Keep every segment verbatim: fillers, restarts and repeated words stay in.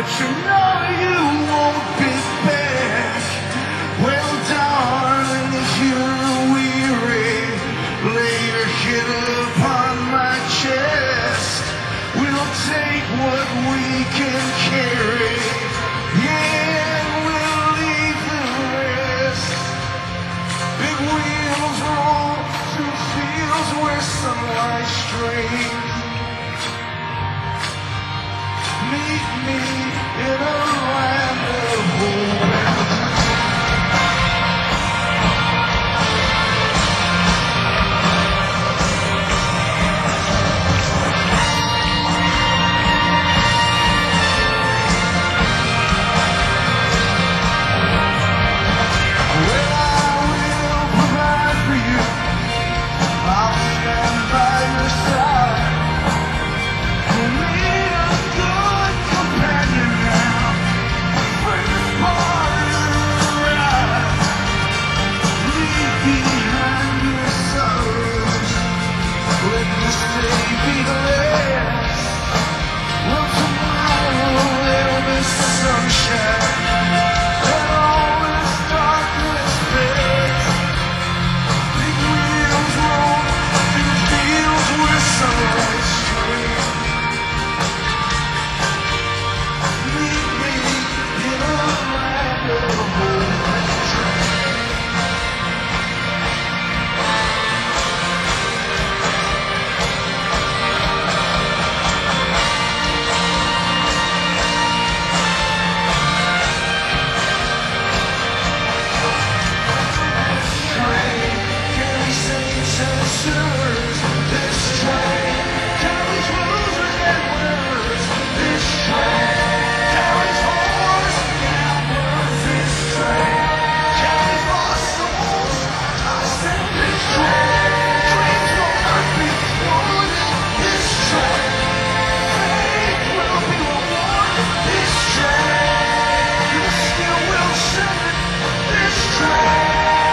but you know you won't be back. Well, darling, if you're weary, lay your head upon my chest. We'll take what we can carry, yeah, and we'll leave the rest. Big wheels roll through fields where sunlight streams. Meet me in a land of hope. Well, I will provide for you. I'll stand by your side. You'll need a good companion now for this part of the ride. Leave behind your sorrows. Let this day be the last. Well, tomorrow there'll be sunshine, and all this darkness fades. Big wheels roll through fields where sunlight streams. Meet me in a land of hope and dreams. Train carries saints and sinners. This train carries losers and winners. This train carries whores and gamblers. This train carries lost souls. I said this train dreams will not be thwarted. This train faith will be rewarded. This train you still will sing it. This train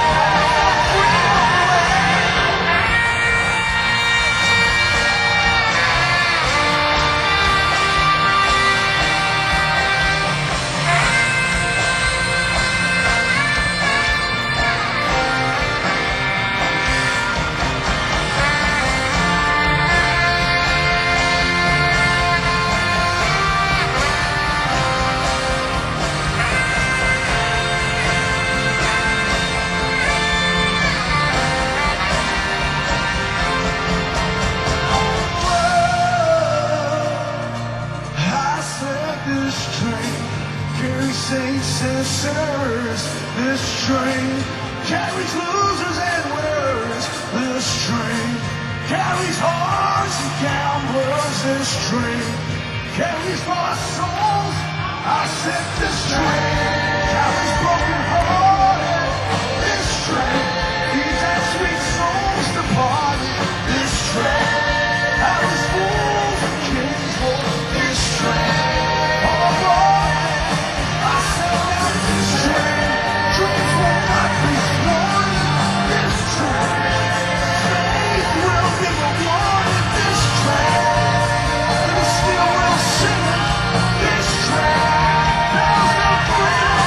I said this train carries saints and sinners. This train carries losers and winners. This train carries hearts and gamblers. This train carries lost souls. I said this train carries broken hearted. This train feeds our sweet souls departed. This train carries fools and kings. This train, oh boy, I said that this train dreams will not be thwarted. This train faith will be rewarded. This train you still will sing it. This train bells will ring.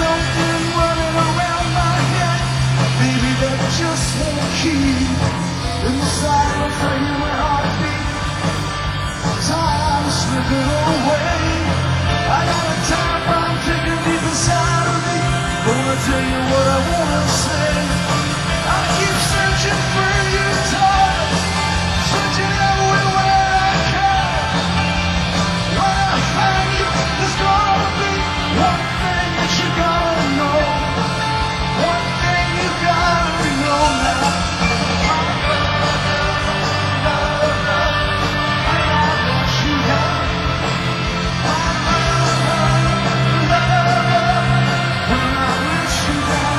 something running around my head, baby, that just won't keep. Inside a flaming heartbeat, time slipping away. I got a time bomb kicking deep inside of me. Gonna tell you what I wanna say. I keep searching for you, darling, searching everywhere I can. When I find you, there's gonna be one thing that you gotta know. One thing you gotta know now. When I let you down.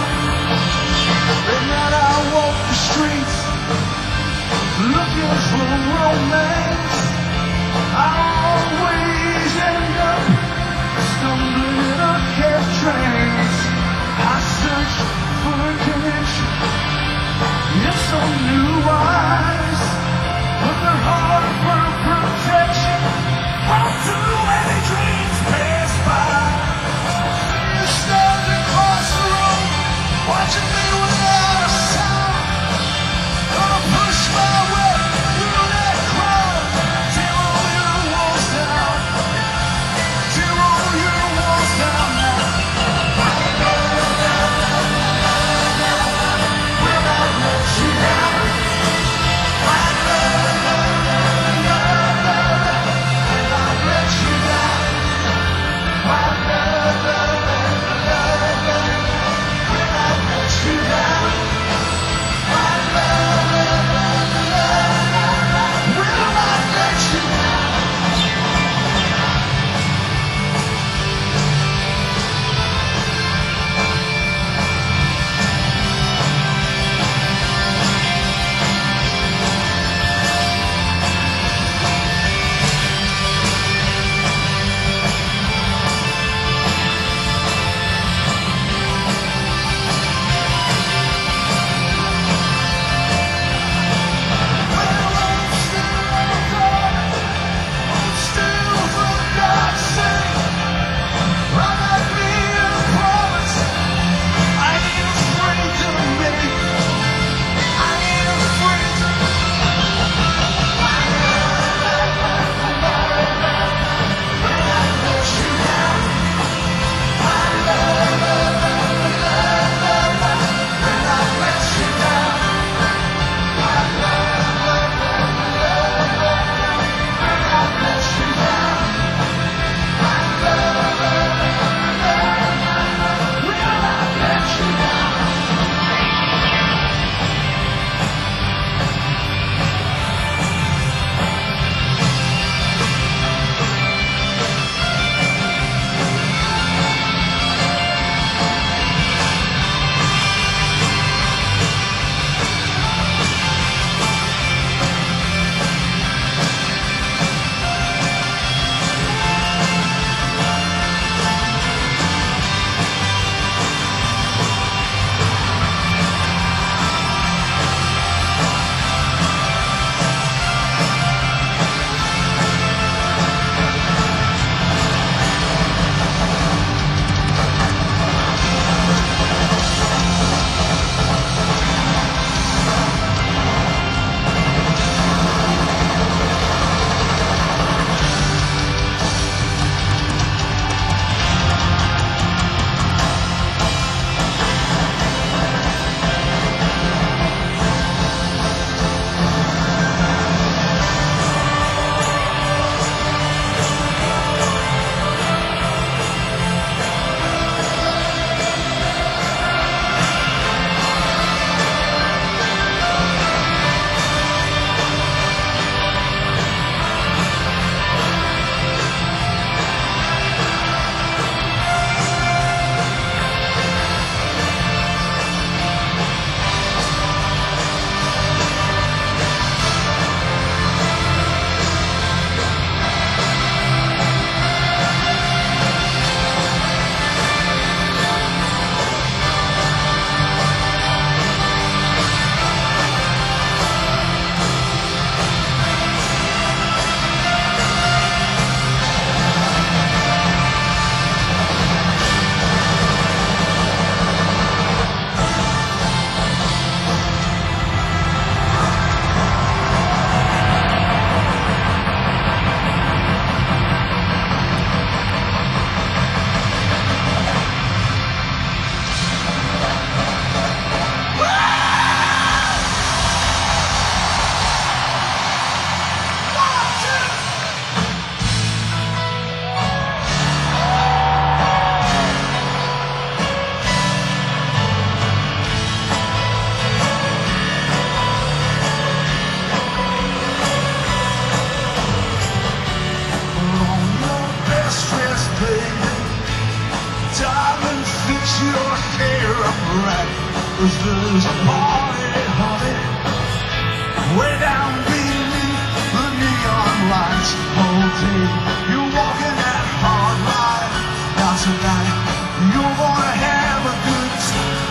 'cause there's a party, honey, way down beneath the neon lights. Okay, you're walking that hard line. Now tonight, you're gonna have a good time.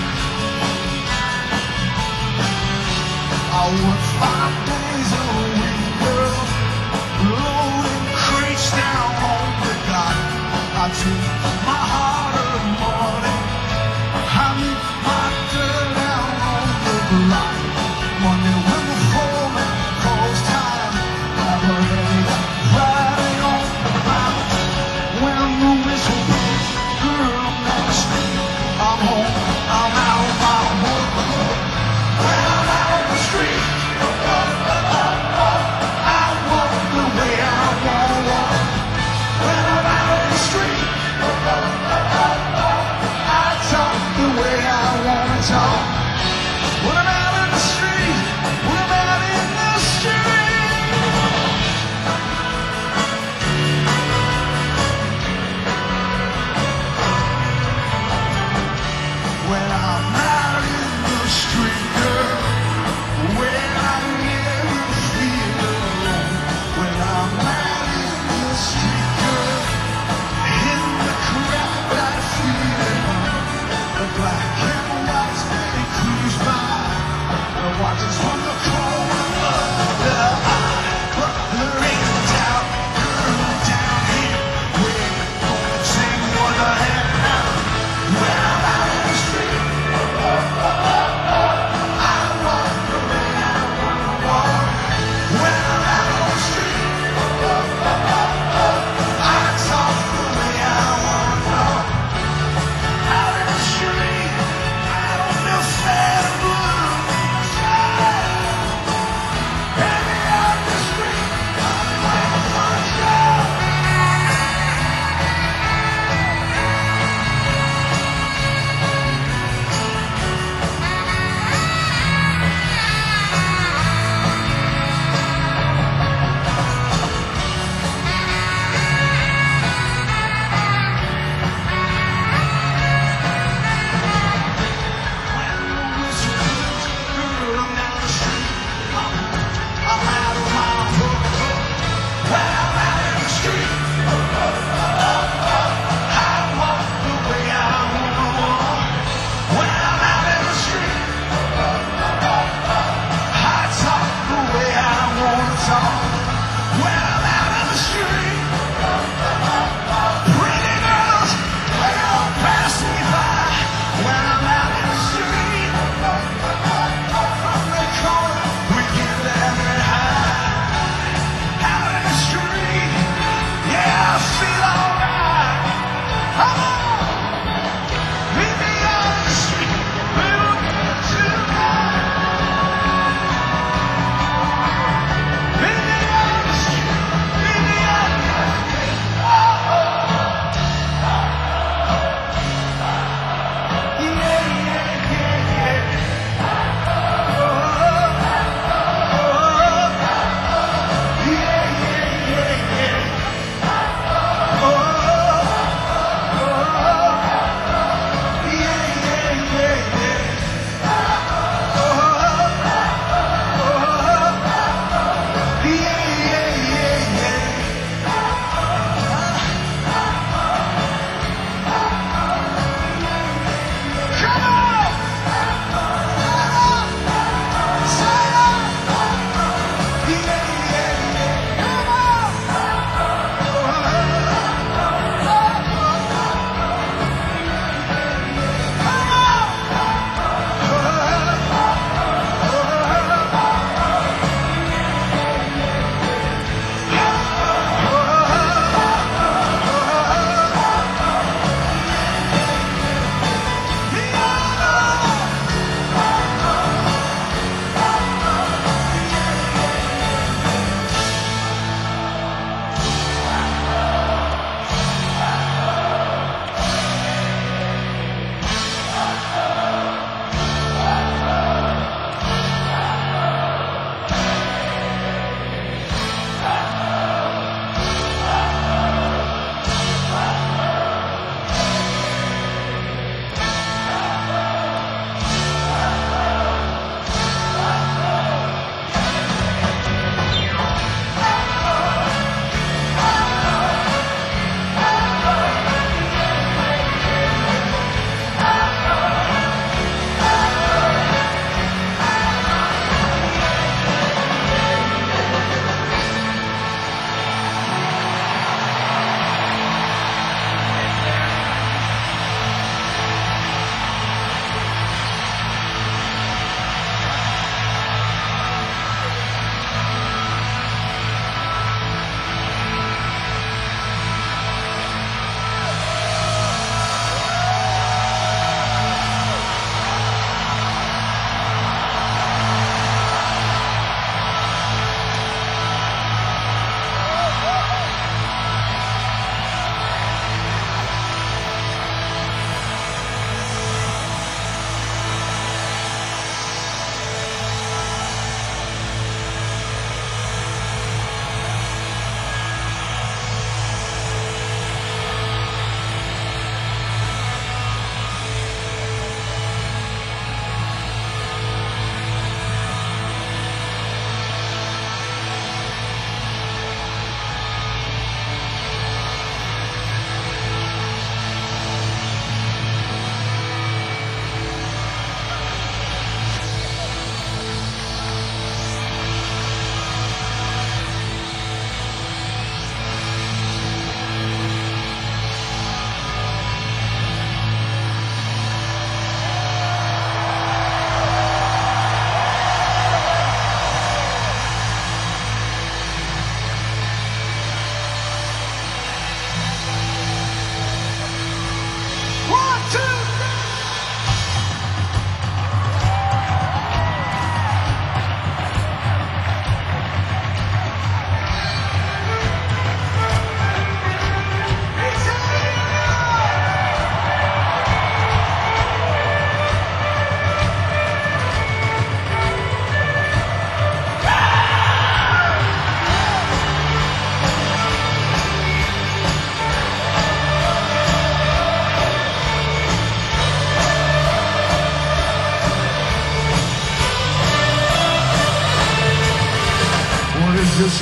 I work five days a week, girl, loading crates down on the dock. I take my harder money, I meet my girl down on the block. Monday when the foreman calls time, have her head Friday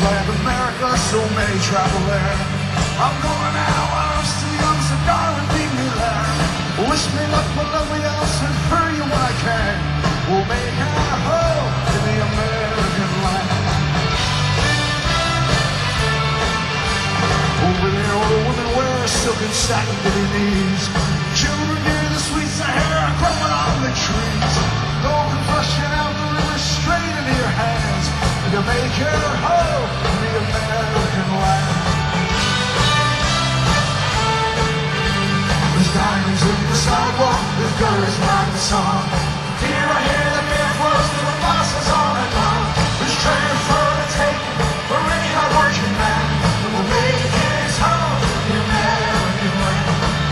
land America, so many travel there. I'm going out while I'm still young, so darling, leave me there. Wish me luck, my lovely, I'll send for you when I can. We'll make our home in the American land. Over there, all the women wear silken satin to their knees. Children near the sweet Sahara growing on the trees. Golden flushing out the river straight into your hands. To make your home in the American land. There's diamonds in the sidewalk, there's gutters by the song. Here I hear the beer flows to the bosses all night long. There's treasure for the taking for any hard-working man who will make his home in the American land.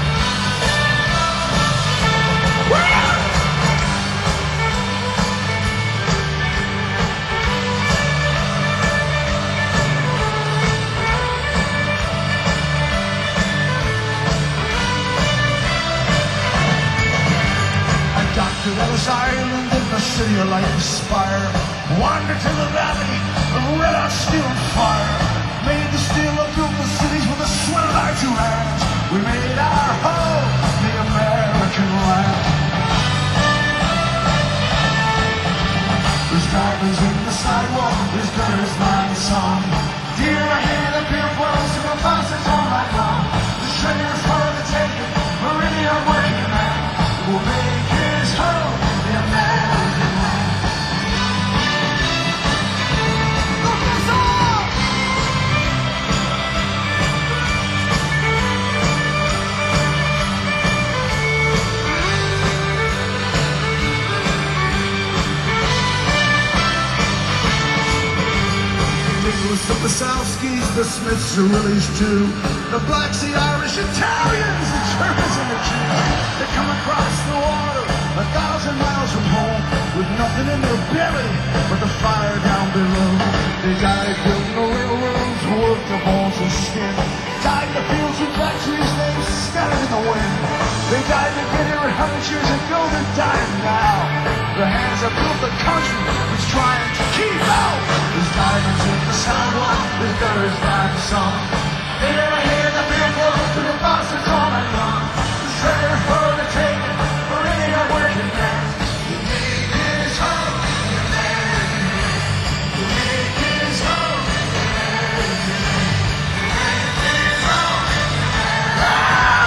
To Ellis Island in the city of light aspire. Wander to the valley of red hot steel and fire. Made the steel and built the cities with the sweat of our two hands. We made our home the American land. There's diamonds in the sidewalk, there's gutters by the song. Dear, I hear the beer flows to the bosses all night long. The treasure for the taking for any hard-working man will make his home the American land. Look us all! The Wasowskis, the Smiths, the Willies too. The Blacks, the Irish, Italians, the Germans, and the Jews. They come across the water a thousand miles from home with nothing in their belly but the fire down below. They died building the railroads, worked the bones and skin. Died in the fields and factories, they scattered in the wind. They died to get here a hundred years ago, they're dying now. The hands that built the country is trying to keep out. There's diamonds in the sidewalk, there's gutters by the song. Here I hear the beer flow to the bosses all night long. The treasure for the taking for any hard-working man. You make his home the American man. You make his home the American man. You make his home the American man.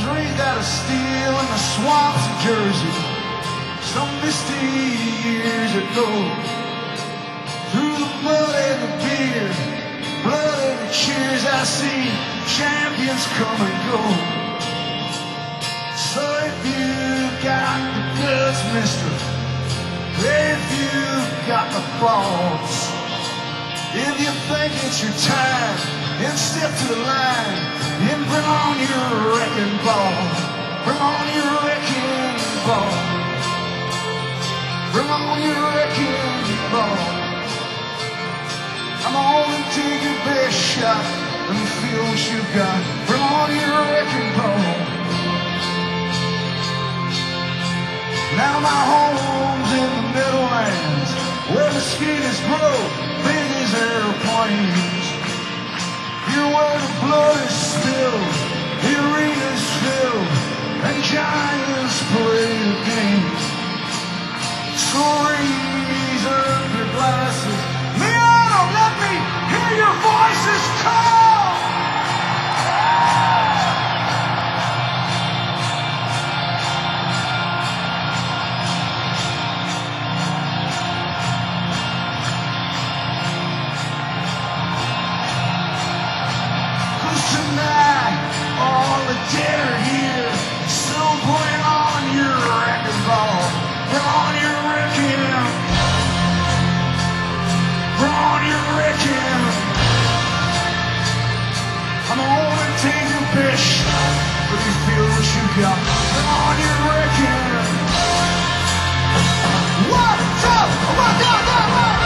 raised out of steel in the swamps of Jersey. Some misty years ago, through the mud and the beer, blood and the cheers, I see champions come and go. So if you got the guts, mister, if you got the balls, if you think it's your time, then step to the line and bring on your wrecking ball. Bring on your wrecking ball. Bring on your wrecking ball. Come on and take your best shot. Let me feel what you got. Bring on your wrecking ball. Now my home's in the Meadowlands, where mosquitoes grow big as airplanes. Here where the blood is spilled, the arena's filled, and giants play the game. So raise up your glasses, Leona, let me hear your voices call. Tonight, all the dead are here, so bring on your wrecking ball. Bring on your wrecking. Bring on your wrecking. Come on and take your best shot. Let me feel what you got. Bring on your wrecking. What's up? What's up? What's up?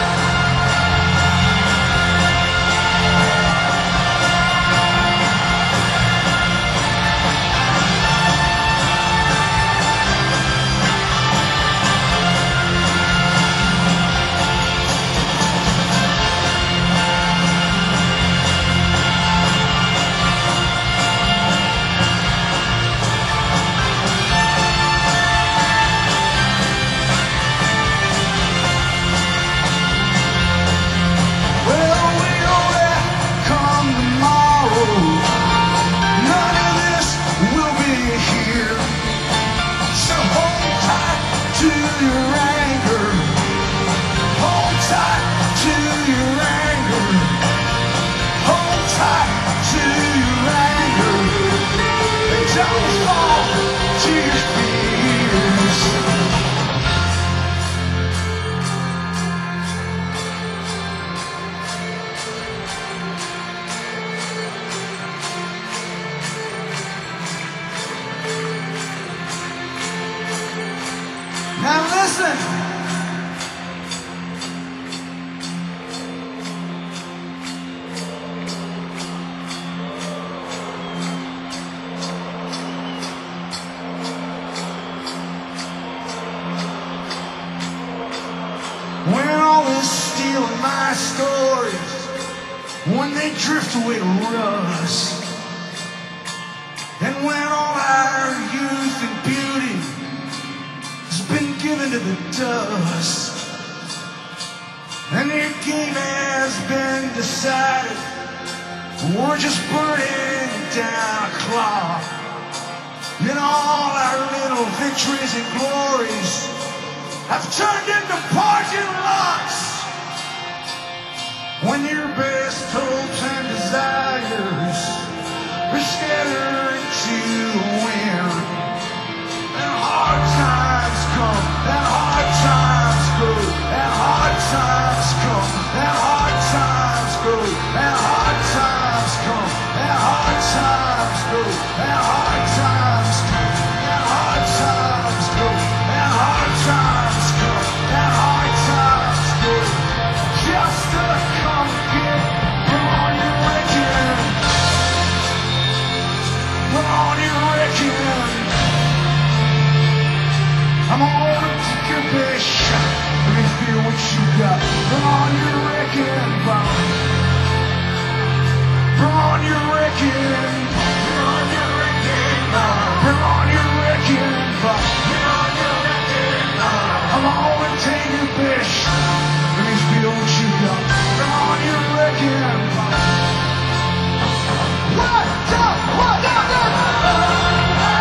Now listen. When all is still in my stories, when they drift away to rust, and when all our youth and beauty been given to the dust, and your game has been decided, we're just burning down a clock, and all our little victories and glories have turned into parking lots. When your best hopes and desires are scattered to the wind, and hard times come, and hard times go, and hard times come, and hard times go, and hard times come, and hard times go, and hard times come, and hard times go, and hard times come, and hard times go. Just to come get, bring on your wrecking, bring on your wrecking. I'm on to your best shot. Let me feel what you got. Bring on your wrecking ball. Bring on your wrecking. Bring on your wrecking ball. Bring on your wrecking ball. Bring on your wrecking ball. I'm on and take your best shot. Let me feel what you got. Bring on your wrecking ball. What? What? What? What?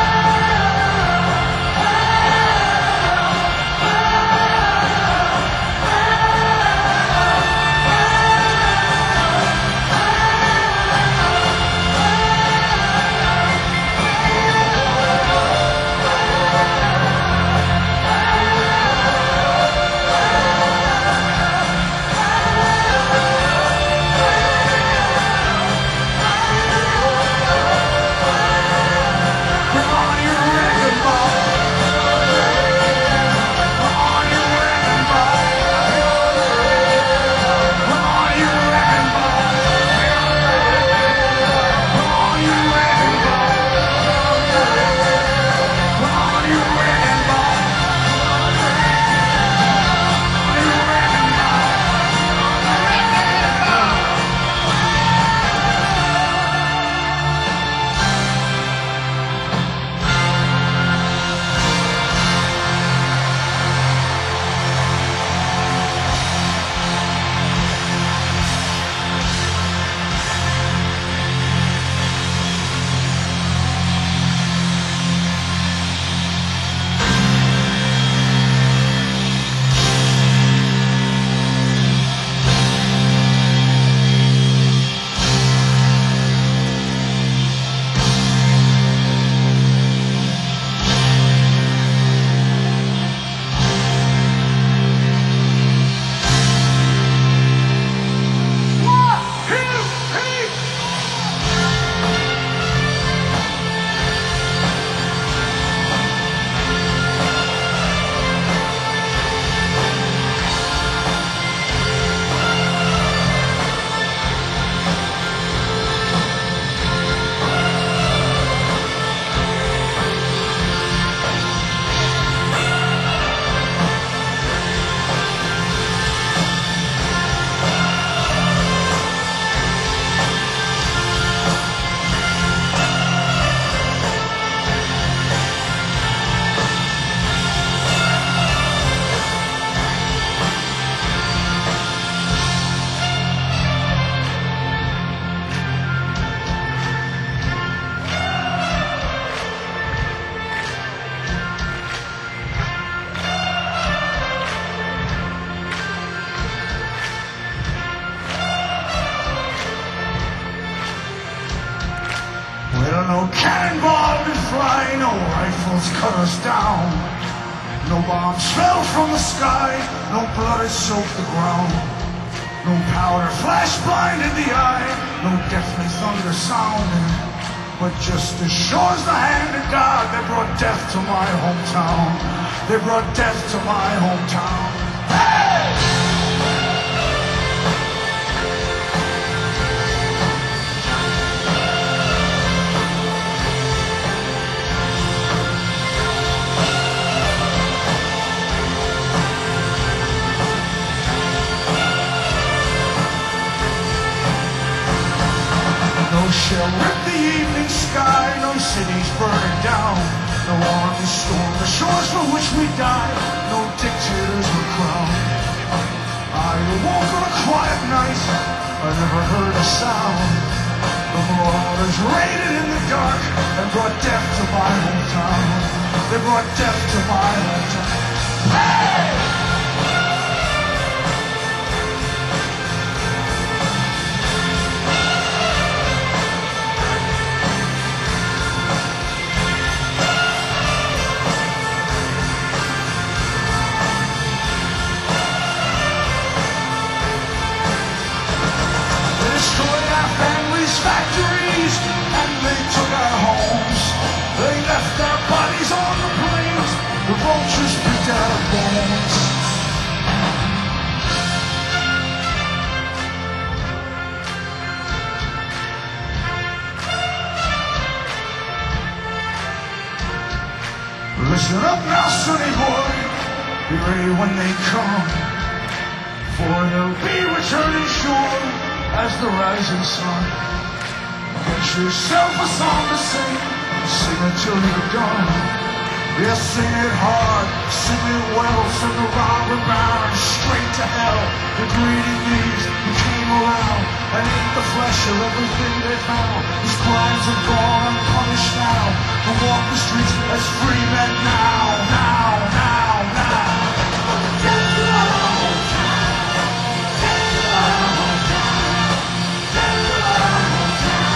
way, no rifles cut us down. No bombs fell from the sky, no blood has soaked the ground. No powder flash blinded the eye, no deathly thunder sounded, but just as sure as the hand of God, they brought death to my hometown. They brought death to my hometown. Hey! No shell ripped the evening sky, no cities burned down, no armies stormed the shores for which we died, no dictators were crowned. I awoke on a quiet night, I never heard a sound. The marauders raided in the dark and brought death to my hometown. They brought death to my hometown. Hey! Factories, and they took our homes. They left our bodies on the plains. The vultures picked our bones. Listen up now, sonny boy, be ready when they come, for they'll be returning sure as the rising sun. Get yourself a song to sing, sing it till you're done. Yeah, sing it hard, sing it well, sing the robber baron straight to hell. The greedy thieves who came around and ate the flesh of everything they found, whose crimes are gone unpunished now, who walk the streets as free men now, now, now, now. Get to our hometown, get to our hometown, get to our hometown.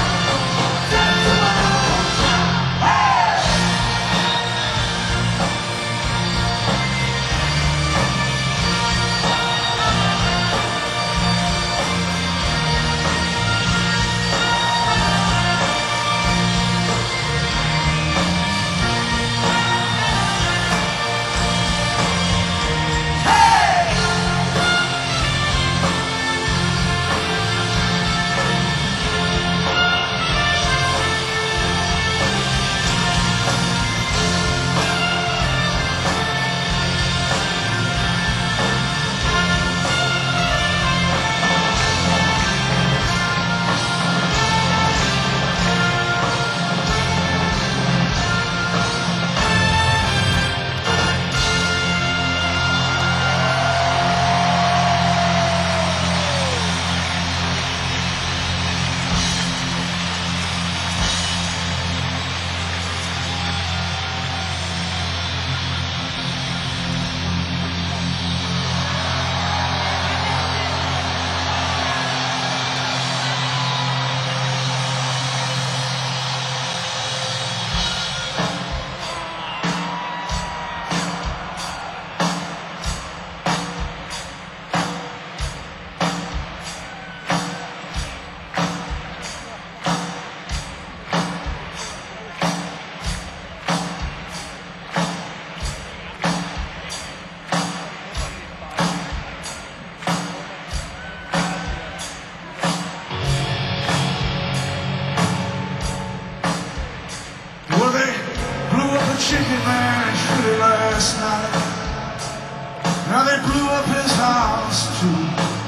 Chicken man shooted last night. Now they blew up his house too.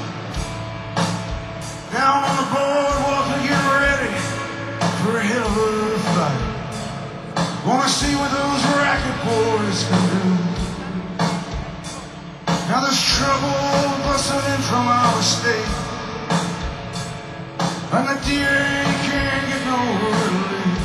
Down on the boardwalk to get ready for a hell of a fight. Wanna see what those racket boys can do. Now there's trouble busting in from our state, and the D A can't get no relief.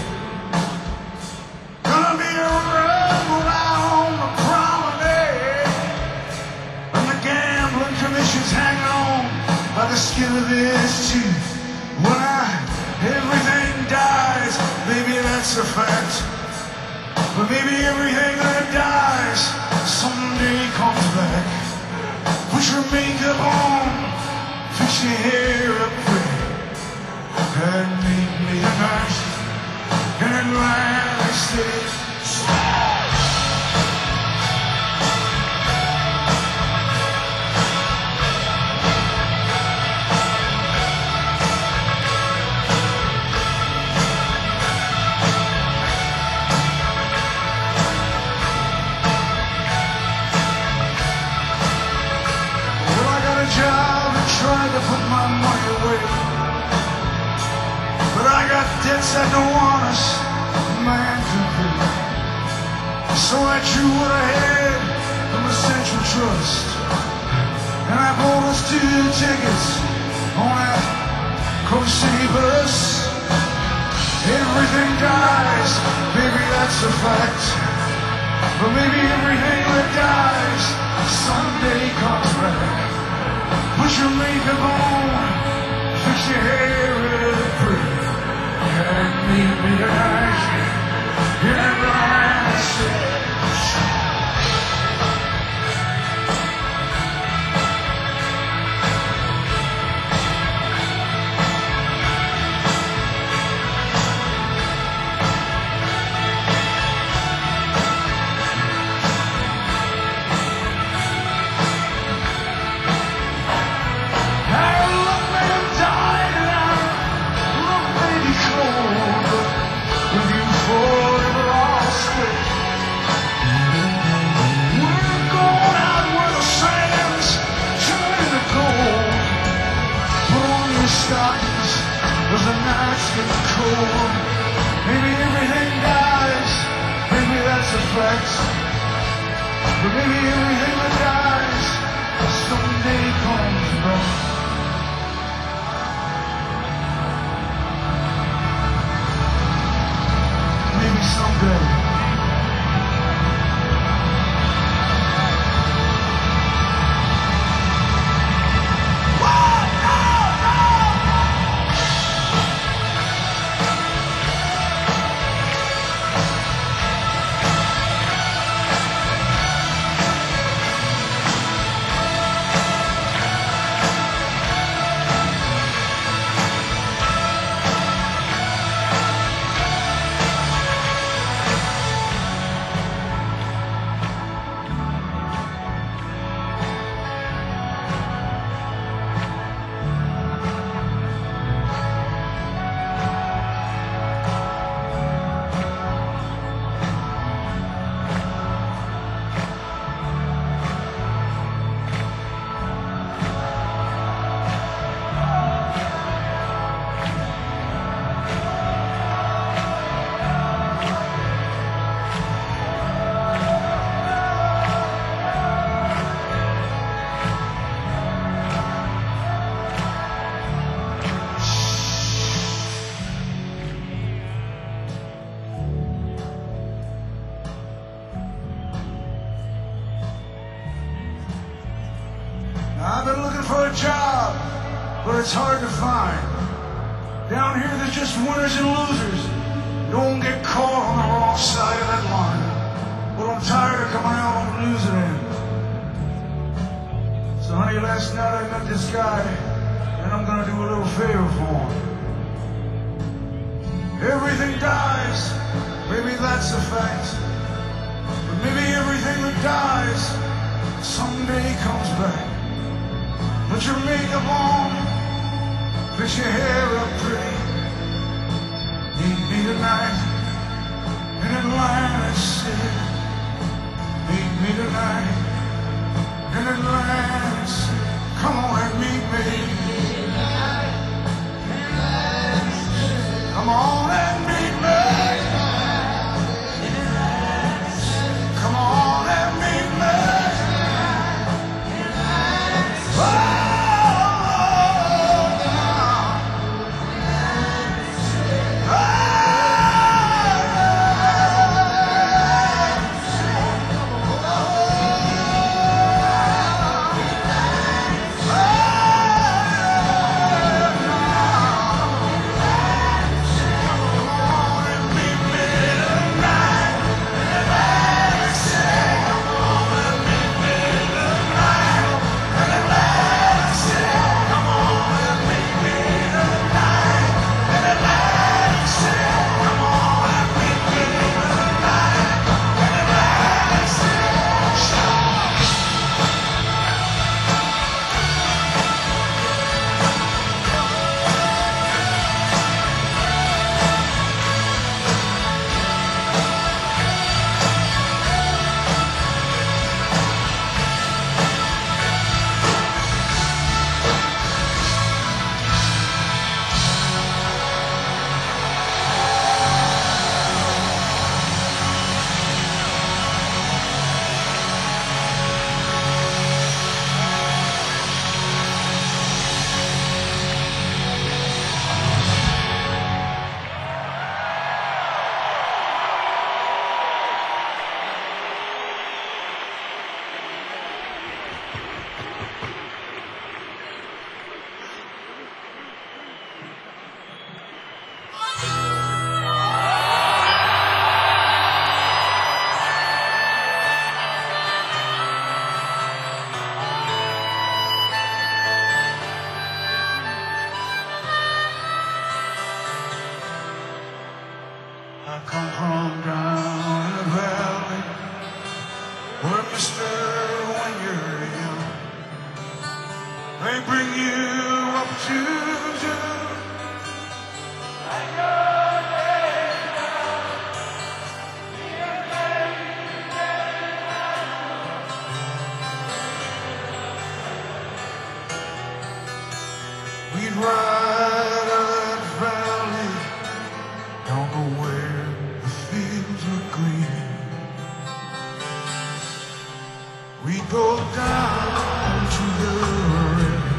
Gonna be a rumble out on the promenade, and the gambling commission's hanging on by the skin of his teeth. When I, everything dies, maybe that's a fact. But maybe everything that dies someday comes back. Put your makeup on, fix your hair up pretty, and meet me tonight in Atlantic City. Job and tried to put my money away, but I got debts that no honest man can pay. So I drew what I had from the Central Trust, and I bought us two tickets on that Coast City bus. Everything dies, baby, that's a fact. But maybe everything that dies someday comes back. Put your makeup on, fix your hair really pretty, and meet me tonight in Atlantic City. Was the nights getting cold? Maybe everything dies, maybe that's a fact. But maybe everything that dies someday comes back. Maybe someday. I've been looking for a job, but it's hard to find. Down here there's just winners and losers. Don't get caught on the wrong side of that line. But I'm tired of coming out on the losing end. So honey, last night I met this guy, and I'm gonna do a little favor for him. Everything dies, maybe that's a fact. But maybe everything that dies someday comes back. Put your makeup on, fix your hair up pretty. Meet me tonight in Atlantic City. Meet me tonight in Atlantic City. Come on and meet me. Come on and meet me. Come on and meet me. Oh! Oh! bring you up to do. We'd ride out that valley, down to where the fields are green. We'd go down to the river,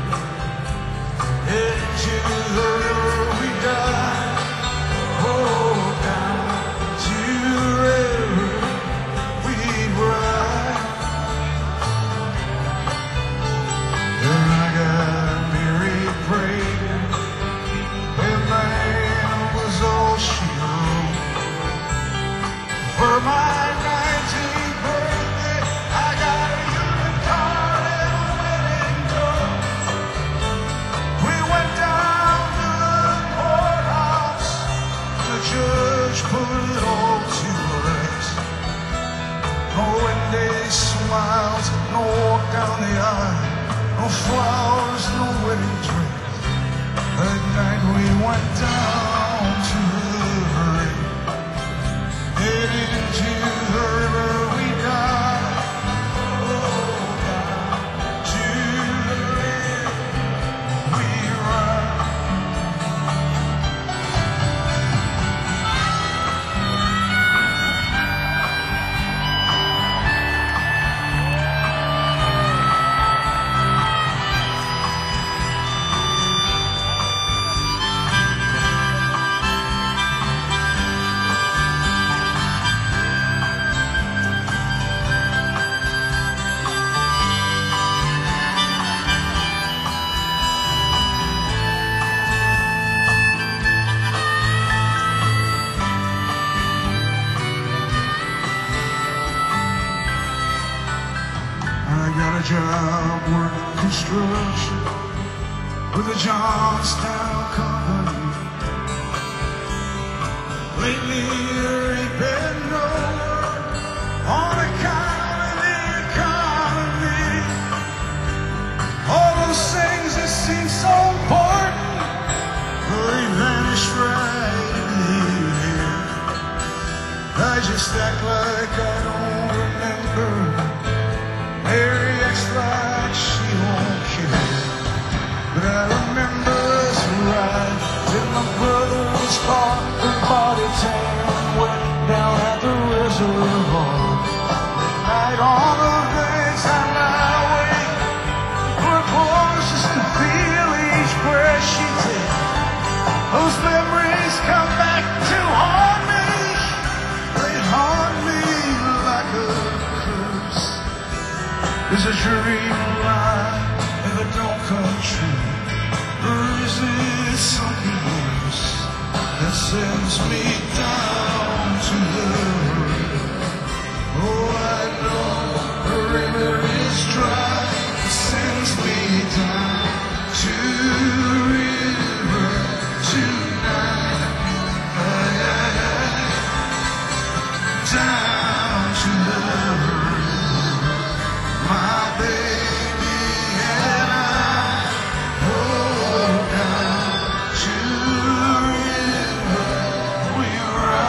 into the river we dive. Oh, down to the river we'd ride. Then I got married, praying, and man was all she wrote. For my nineteenth birthday, I got a union card and a wedding coat. We went down to the courthouse, the judge put it all to rest. No Wendy smiles, no walk down the aisle, no flowers, no wedding dress. That night we went down to the river, head into the river we dive. Oh, down to the river we ride. I got a job working construction with a Johnstown company. Lately there ain't been no work on account of the economy. All those things that seem so important, they vanish right here. I just act like I don't remember. Mary acts like she won't care, but I remember us right till my brother was caught with body tan and went down at the reservoir. That night on the banks I lie awake, for close just to feel each breath she takes. Those memories come back to haunt me, they haunt me like a curse. Is a dream lie if it don't come true? Or is it something worse that sends me down to the river? Oh, I know the river is dry, it sends me down to the river tonight. Down to the river, my baby and I. Oh, down to the river we ride.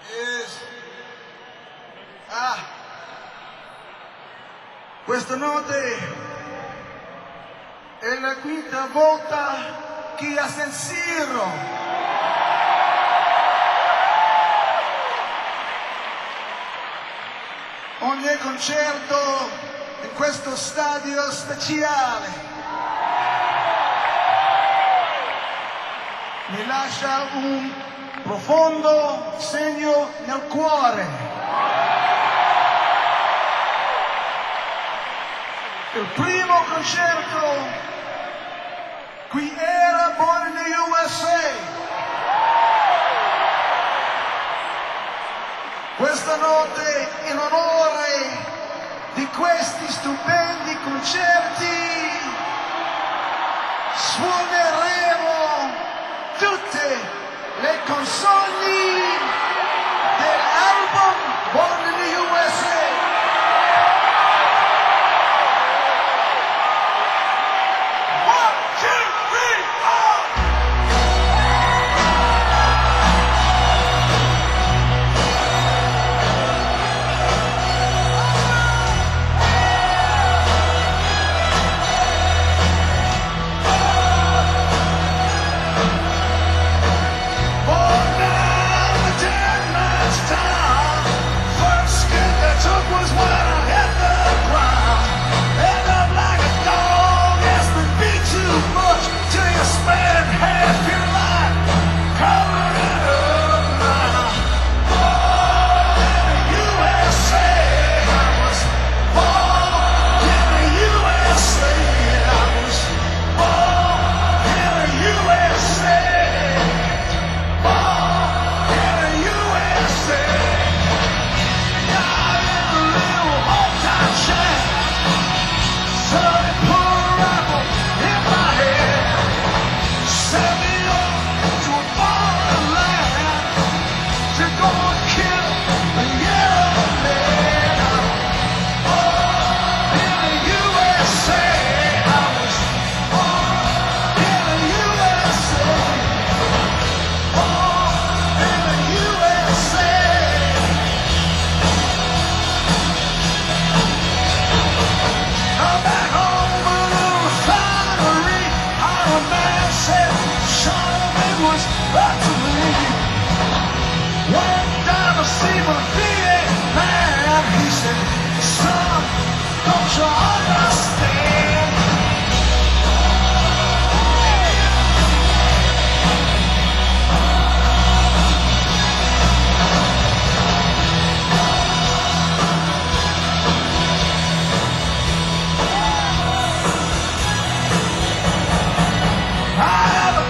Yes. Ah, questa notte è la quinta volta che a San Siro ogni concerto in questo stadio speciale mi lascia un profondo segno nel cuore. Il primo concerto qui era Born in the U S A. Questa notte, in onore di questi stupendi concerti, suoneremo tutte le canzoni dell'album Born in the U S A.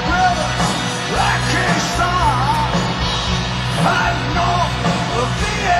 The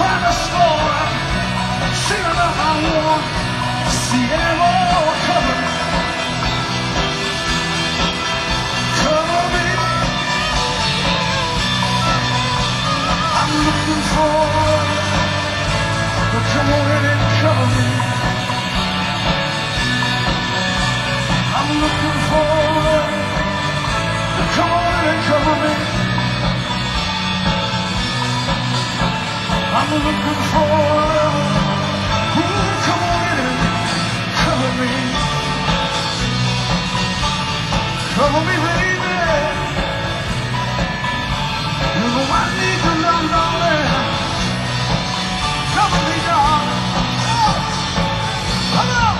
like a storm, singing up my war. Seattle, cover me, cover me. I'm looking for, come on in and cover me. I'm looking for, come on in and cover me. I'm looking for, ooh, come on in and cover me. Cover me, baby. You know I need to love, darling. Cover me, darling. Oh, come on.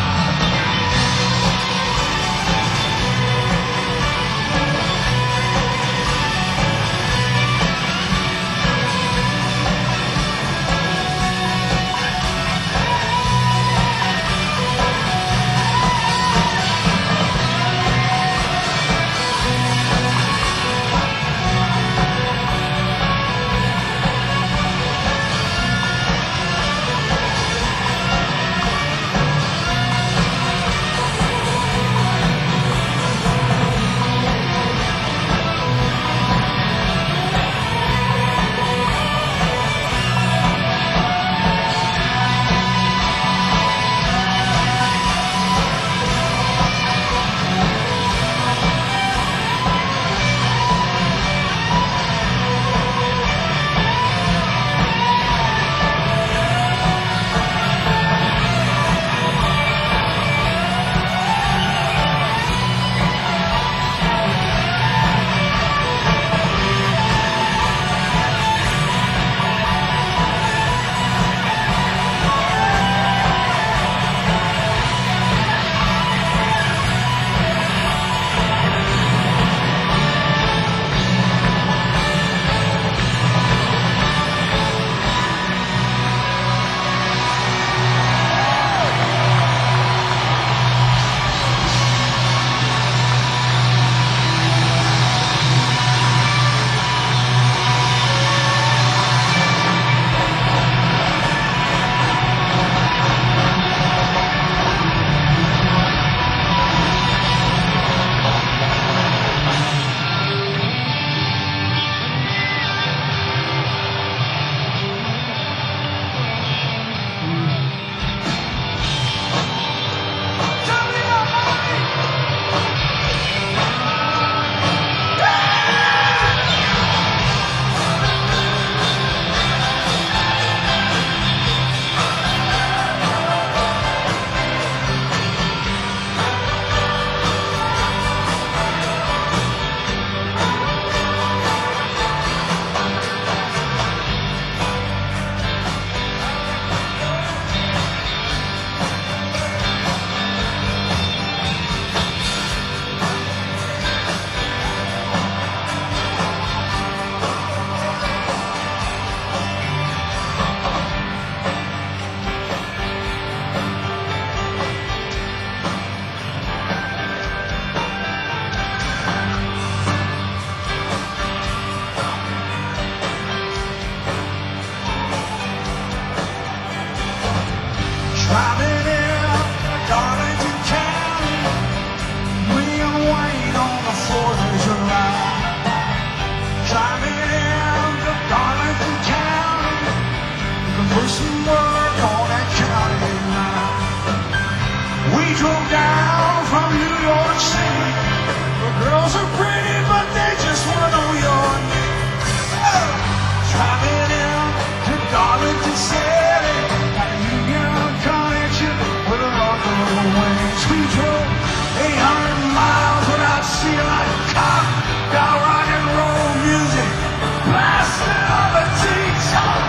Driving in Darlington County, we wait on the fourth of July. Driving in Darlington County, looking for some work on that county line. We drove down from New York City. The girls are pretty, but they just want to know your name. Oh! Driving in to Darlington City, got a union connection with a rock on the wings. We drove eight hundred miles without seeing like a cop. Got rock and roll music blasting on the T-top.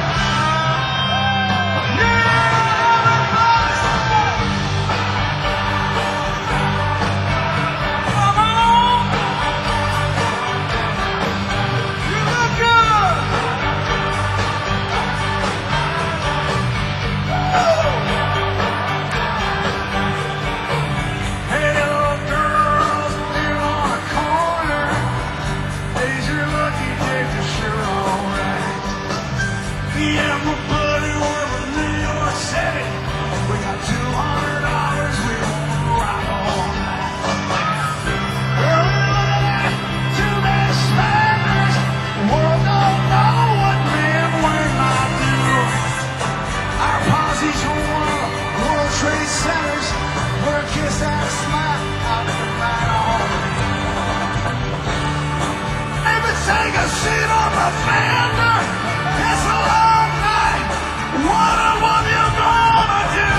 offender. It's a long night. Wonder what you gonna do.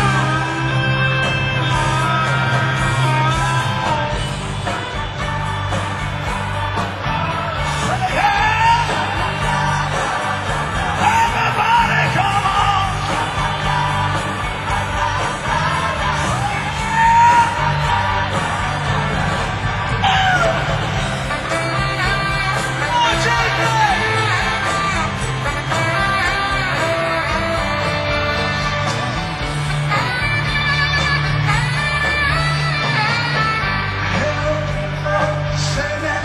Yeah. Everybody come on. Oh, Jacob. Say that.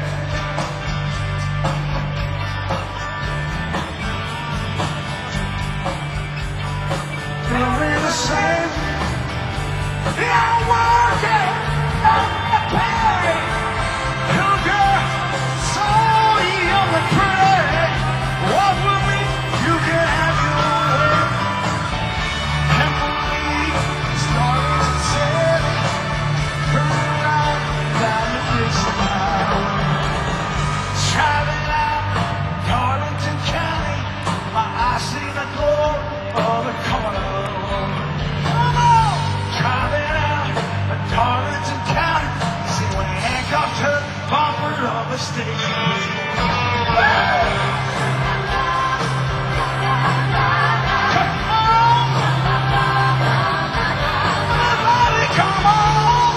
You're in the same. You're working on the party. You girl, so young and pretty. Walk with me, you can have your way. And believe the stories that said, turn around, down the Dixie Highway. Traveling out Darlington County, my eyes see the glow of the corner. Come on! Driving out of Darlington County, see when he handcuffed her bumper of a station. Come on! Everybody come on!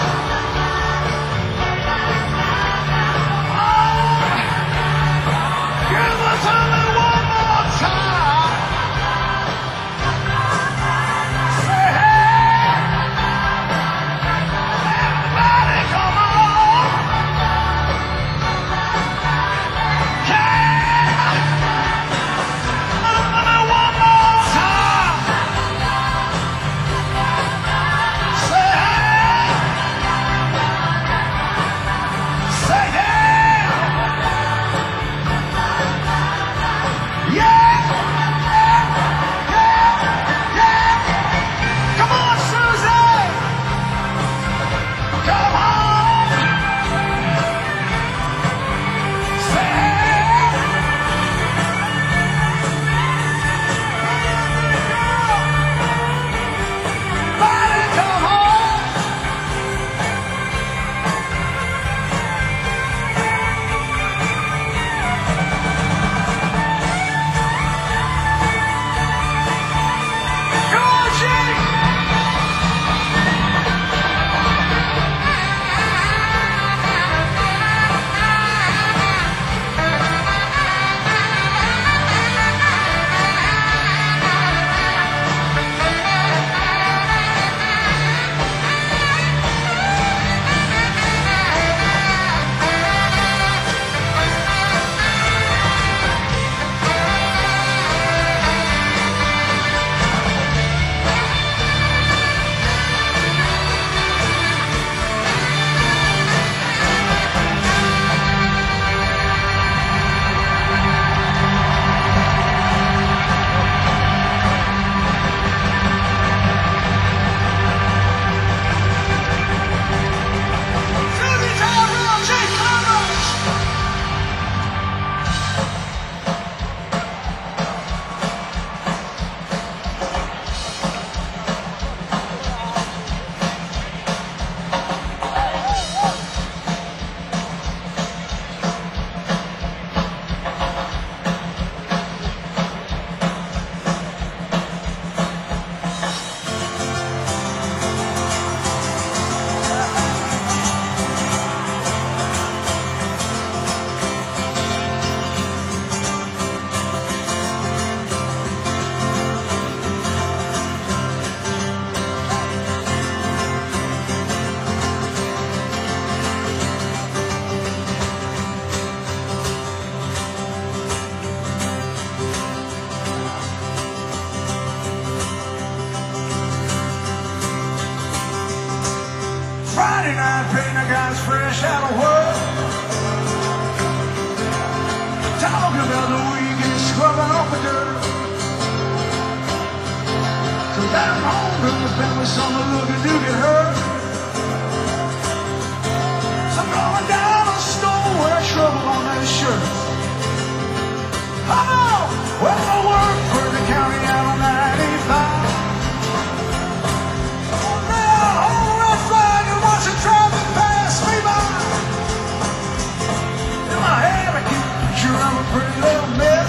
Oh, give us only one more time. Say hey! Everybody come on! Yeah! Only one more time. Say hey! Say yeah! Yeah! Yeah! Yeah! Come on, Susie! Come on! Say hey! Body, come on! Come on, Jake! Susie Tyrell, Jake Clemens! Friday night, painting the guys fresh out of work. Talking about the weekend, scrubbing off the dirt. So down home, bring the family something to look and do get hurt. So I'm going down to the store, wear trouble on that shirt. Come on! Well, I work for the county out on ninety-five. Oh, now, hold the red flag and watch the traffic pass me by. In my head, I keep a picture of a pretty little mess.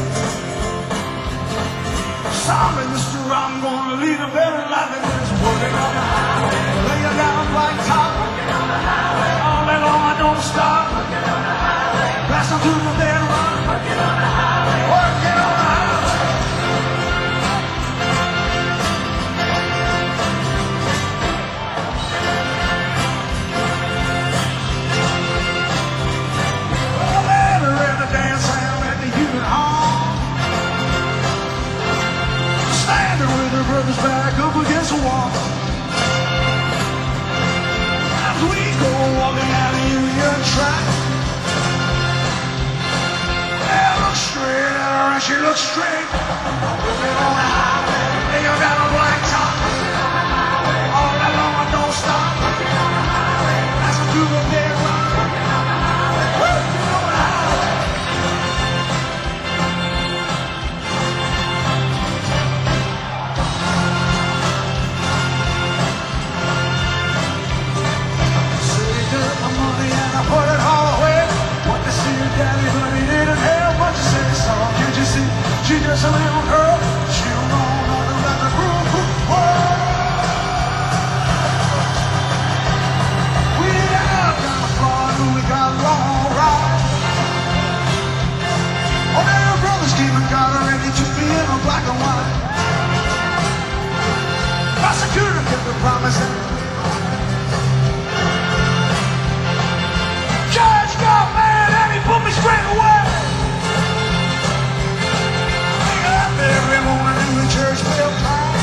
Sorry, mister, I'm gonna lead a better life than this. Working on the highway, laying down like top. Working on the highway, all day long I don't stop. Working on the highway, blasting through the dead run. Working on the highway, working on the highway. Well, later at the dance hall at the Union Hall, standing with her brother's back up against the wall. As we go walking out of Union Track, I look straight at her and she looks straight. Looking on the highway, laying down a black top. All that long I don't stop. Passing through the dead run. Working on the highway. Money and I put it all away. What to see your daddy, but he didn't have much to say. So can't you see? She just a little girl. She don't know nothing about the groove world. We got kind of fun, we got a long ride. Oh, their brothers came and got her, and he took me in a black and white. Prosecutor kept the promise. Judge got mad and he put me straight away. I got up every morning in the church bell time.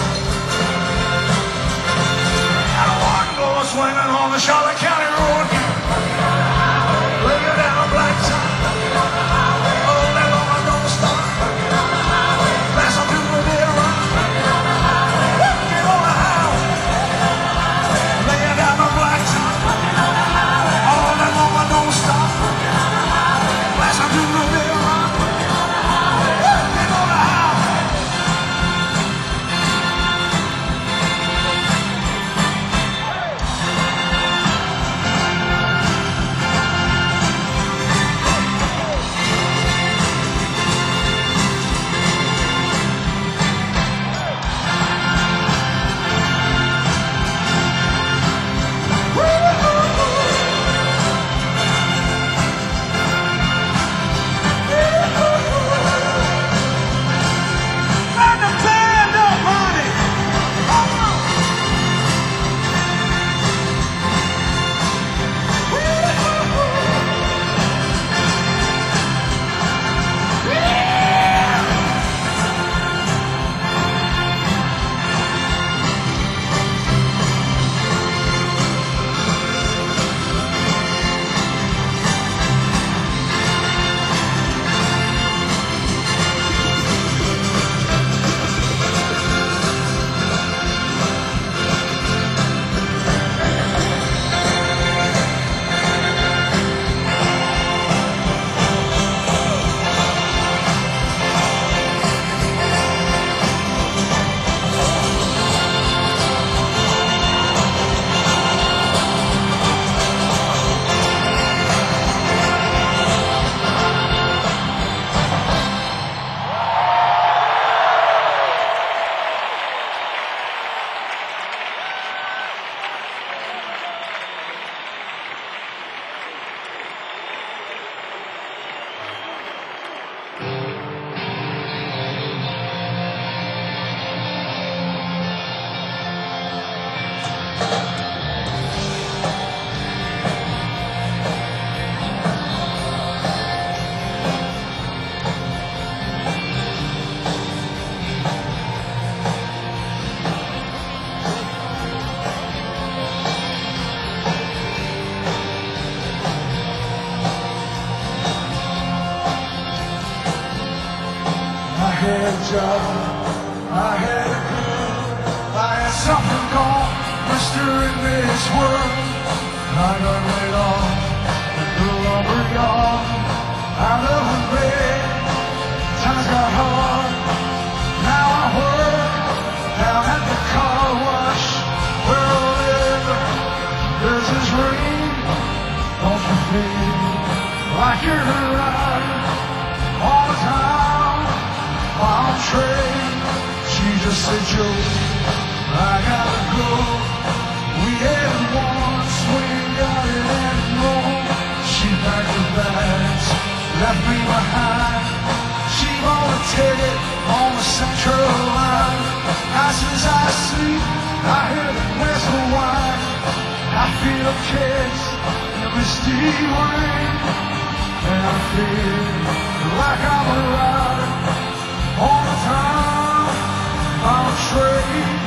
I don't want to go swinging on the Charlotte County Road. Laying down a black tie. All day long I don't stop. Blasting through the dead run. Working on the highway. Laying down a black tie. All day long I don't stop. Blasting through the dead run. Working on the highway. And the band up, honey. had a job, I had a girl, I had something called Mister in this world. I got laid off at the lumber yard. I love her bed, feel like you're right all the time. On train, she just said, Joe, I gotta go. We had it once, we ain't got it anymore. She packed her bags, left me behind. She bought a ticket on the Central line. As soon as I sleep, I hear the whistle whine. I feel a kiss in the misty rain, and I feel like I'm a rider all the time on a train.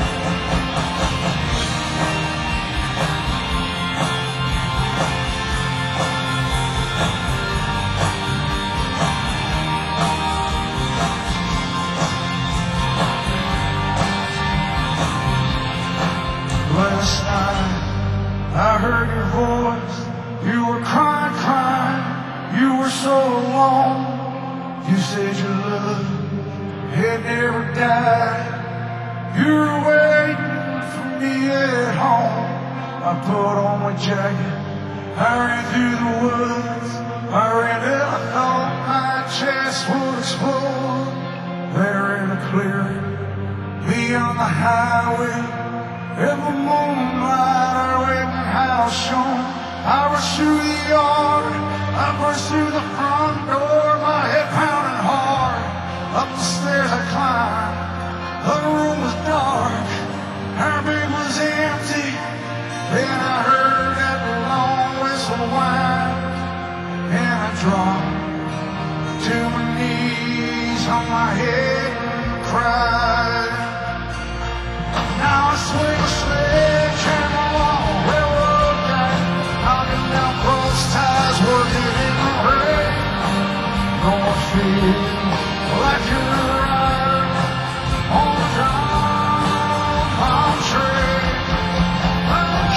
Last night I heard your voice. You were crying, crying. You were so alone. You said your love had never died. You were waiting for me at home. I put on my jacket, I ran through the woods. I ran till I thought my chest would explode. There in the clearing, beyond the highway, in the moonlight, our waiting house shone. I rushed through the yard, I burst through the front door, my head pounding hard. Up the stairs I climbed, the room was dark, our bed was empty. Then I heard that long whistle whine, and I dropped to my knees on my head and cried. Now I swing a sledgehammer on a railroad track, knocking down cross ties, working in the rain. Gonna feel like you're a rider on the downtown train. On the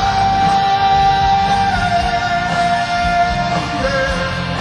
train, yeah.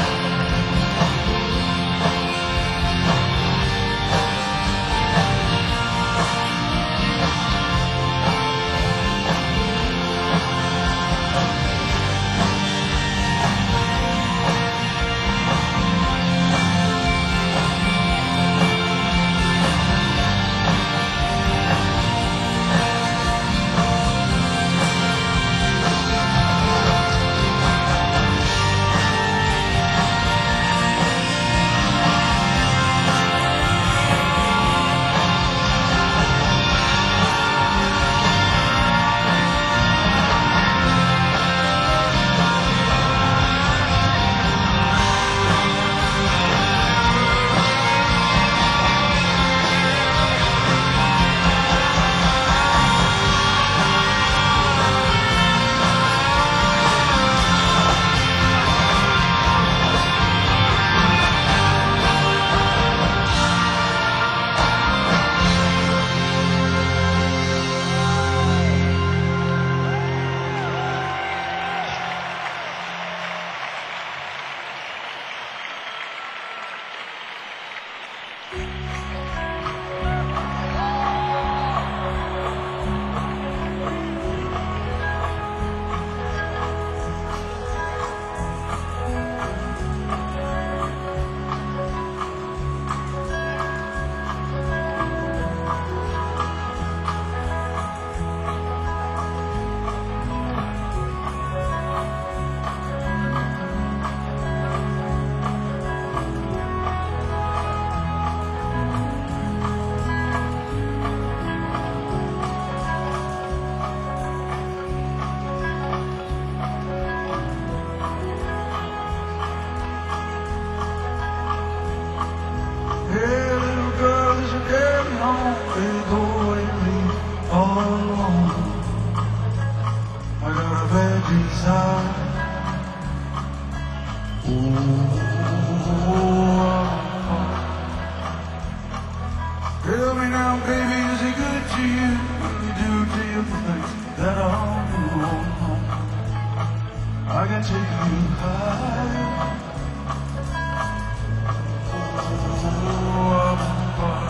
Tell me now, baby, is it good to you? Will you do to you the things that I'll do on home? I can take you high. Oh, I'm fine.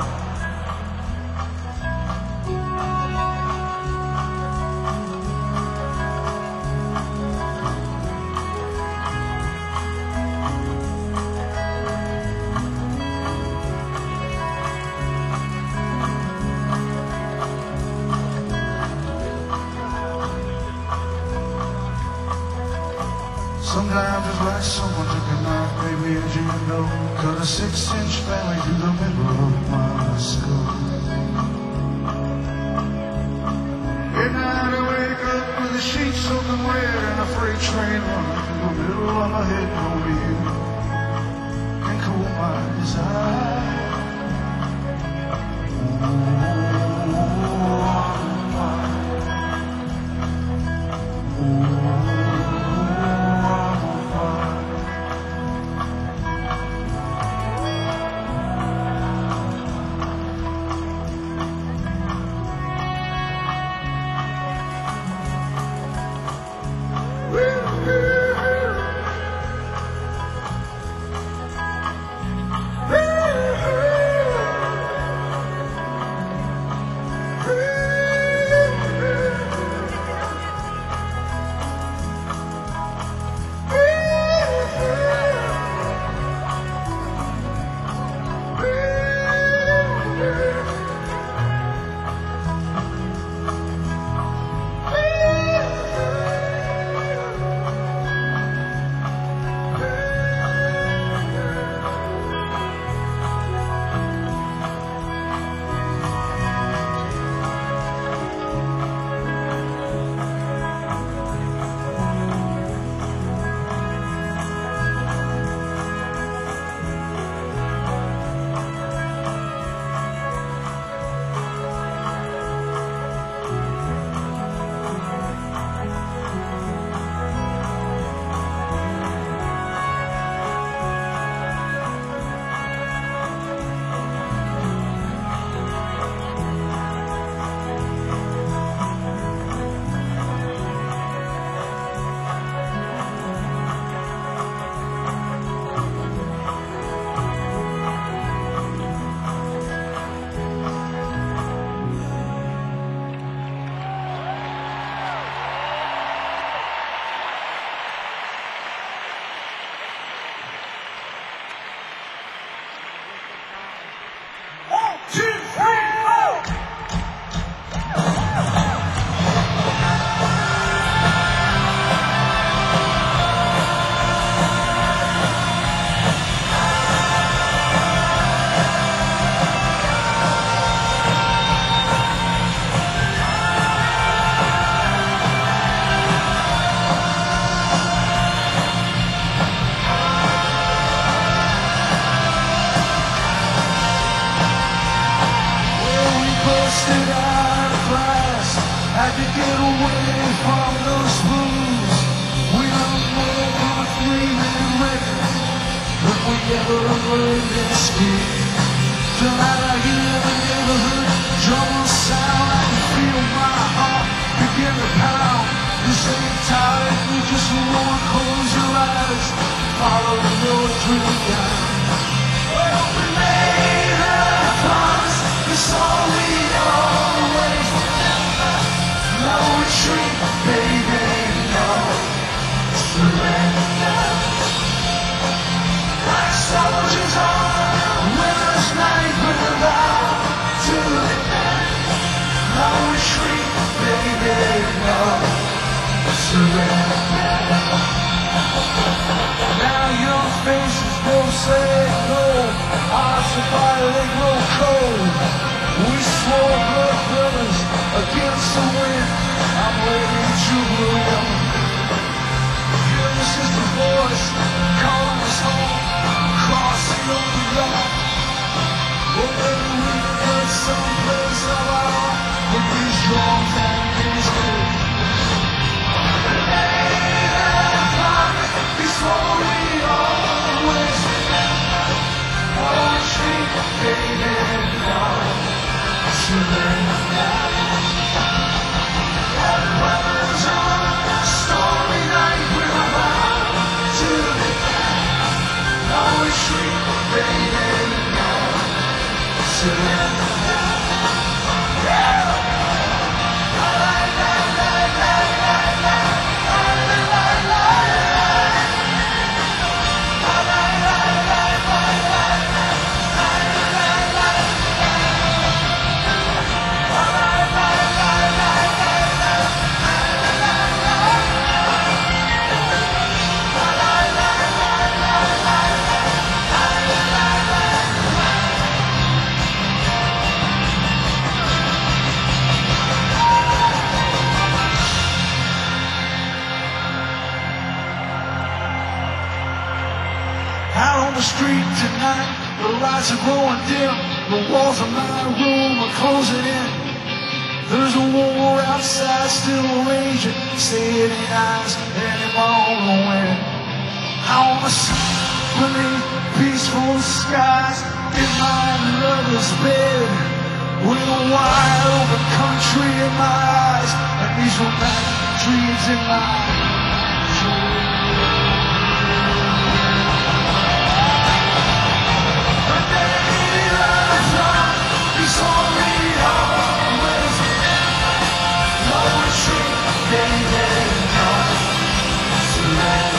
Sometimes it's like someone took a knife, baby, as you know, cut a six-inch valley through the middle of my skull. At night I wake up with the sheets soaking wet and a freight train running through the middle of my head. Over you and cool my desire. Had to get away from those blues. We don't know what three-man record, but we ever learned in school. Tonight I hear the neighborhood drum sound. I can feel my heart begin to pound. This ain't tired, you just wanna close your eyes, follow your dream down. Well, we made a promise, it's all we always remember. No retreat, baby, no surrender. Like soldiers on a winter's night, we're about to defend. No retreat, baby, no surrender. Now your faces both say no, hearts are fire, they grow cold. We swore blood brothers against the wind. I'm waiting to believe. Hear the sister voice calling us home across the open yard. Well, maybe we can get someplace of our own with these drums and these kids. We made a promise, we swore we always remember. No retreat, baby, no surrender. Weapons on a stormy night, we're about to defend. No retreat, baby, no surrender. Bye. street tonight. The lights are growing dim. The walls of my room are closing in. There's a war outside still raging. Say it ain't eyes anymore to win. I wanna sleep beneath peaceful skies in my lover's bed, with a wide open country in my eyes and these romantic dreams in my soul. The day that I thought you saw me home with no retreat, baby, no surrender.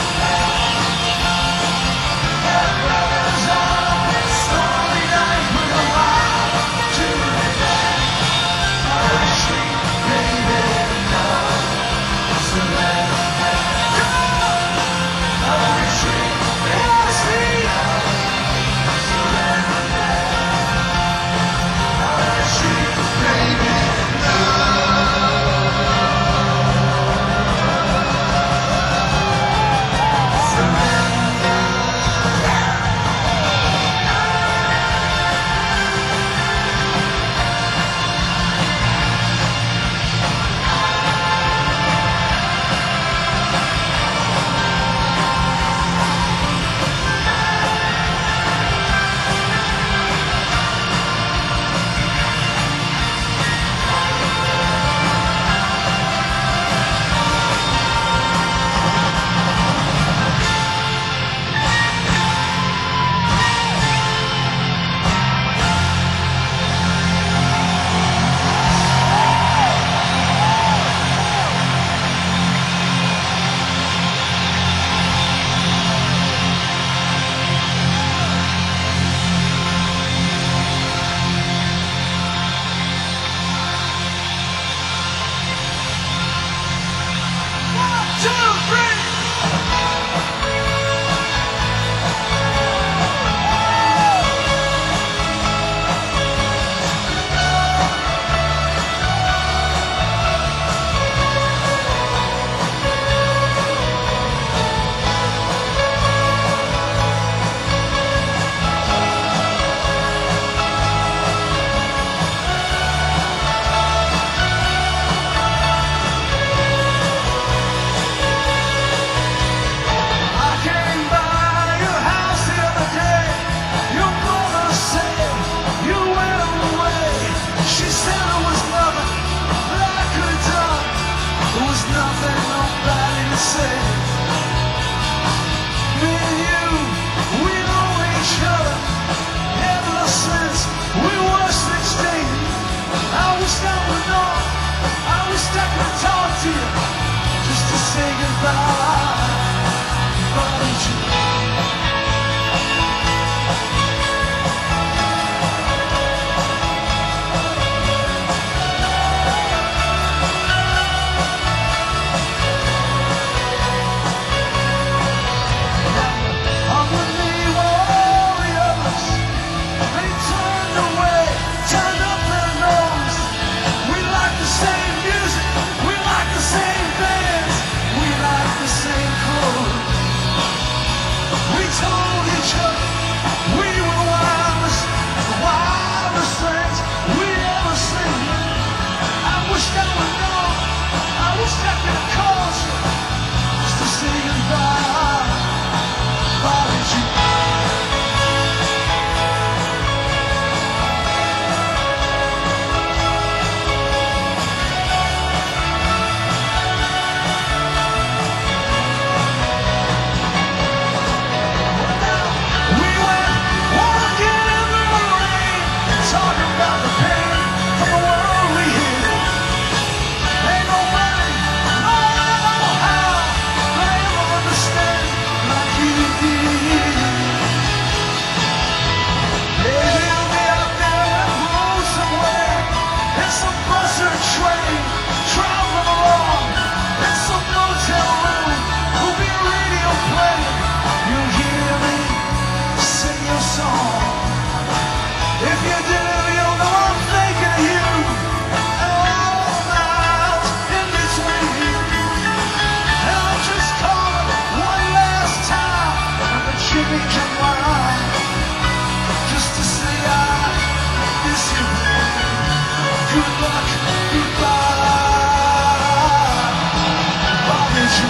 Same music, we like the same bands, we like the same luck goodbye. I'll meet you.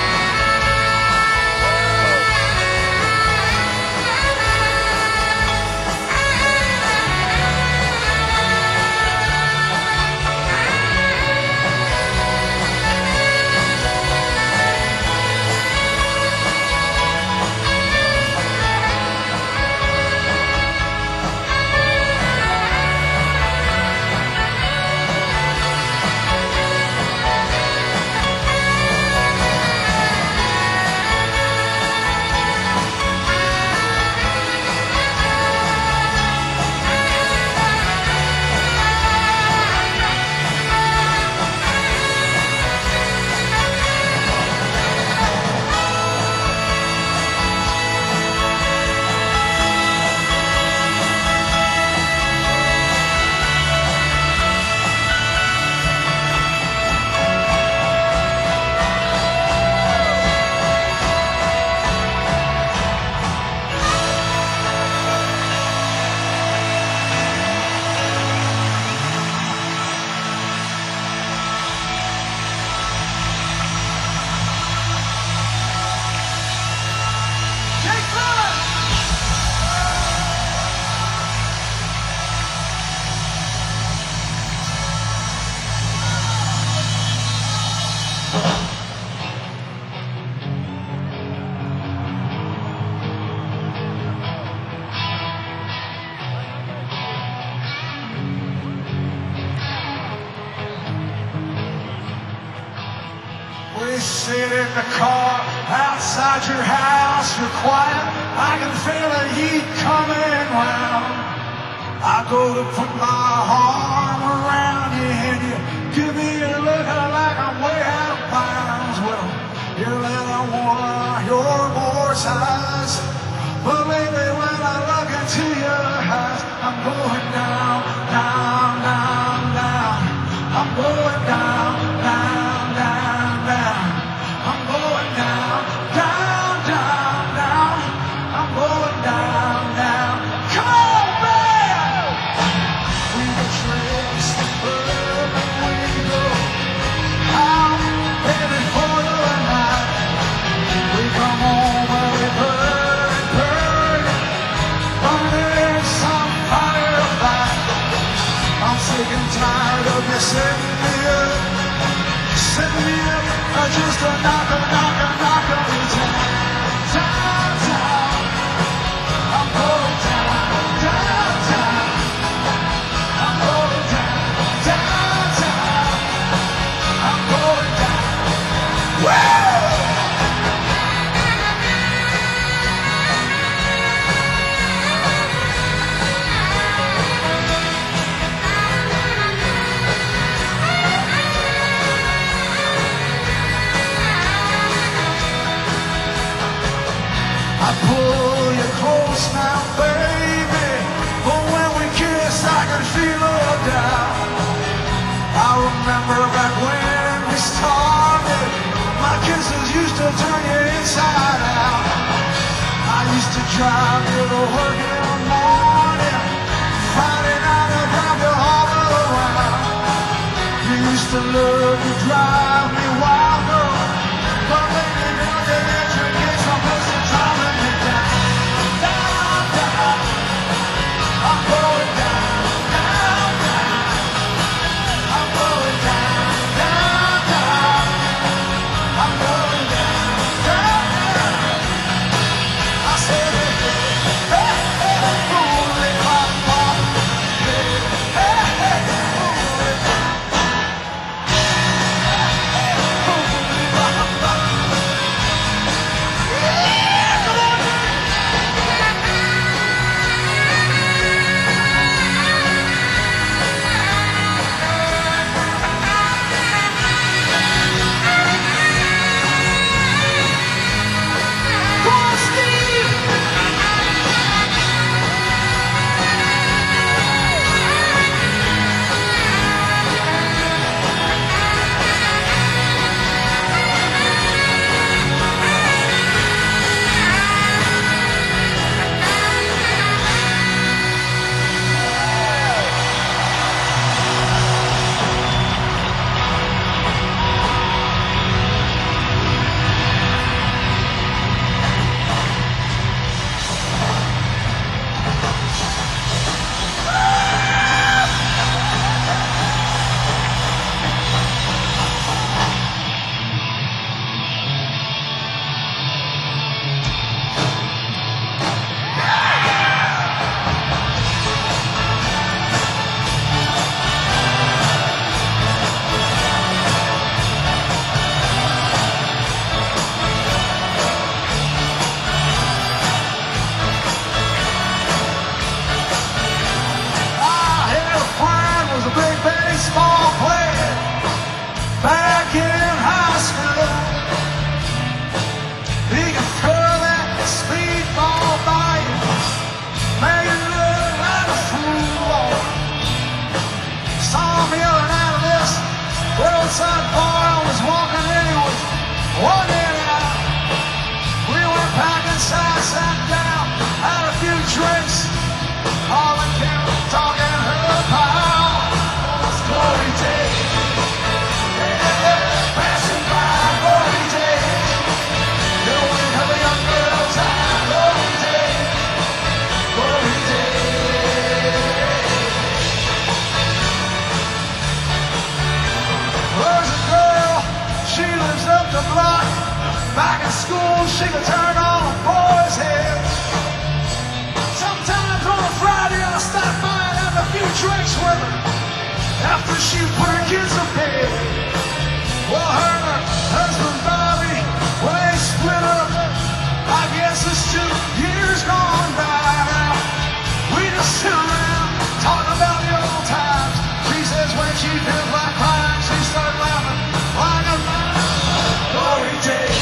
We sit in the car outside your house, you're quiet, I can feel the heat coming round. I go to put my arm around you and you give me a look like I'm way out of bounds. Well, you're letting one of your horse eyes, but lately when I look into your eyes, I'm going down, down, down, down. I'm going down, down, down, down. I'm going down, down, down, down. I'm going down, down. Come on, man! We were trips, wherever we go. I'm headed for the night. We come home where we burn, burn, burning some fire back. I'm sick and tired of you setting me up, setting me up, uh, just a knock, a knock, a knock on me down, down, down. I'm going down, down, down. I'm going down, down, down. I'm going down. Whoa! I pull you close now, baby, but when we kiss, I can feel her down. I remember back when we started, my kisses used to turn you inside out. I used to drive you to work in the morning, Friday night I'd drive you all around. You used to love to drive me wild, girl, but lately now you're at your gates, I'm missing driving me down. Down, down, I'm going down, down, down. I'm going down, down, down. I'm going down, down, down. I said it, hey, hey, holy pop, pop, hey, hey, hey, holy pop, hey, hey, holy Roadside bar, I was walking in, it was one in out. We went back inside, sat down, had a few drinks. All the Kim talking her pal. It's glory days. Yeah, yeah, passing by glory days. The wing of a young girl's eye. Glory days. Glory days. There's a girl, she lives up the block. Back in school, she could turn on a boy's heads. Sometimes on a Friday, I'll stop by and have a few drinks with her after she put her kids to bed. Well, her and her husband Bobby, well, they split up. I guess it's two years gone by now. We just sit around talking about the old times. She says when she feels like crying, she starts laughing like a glory days.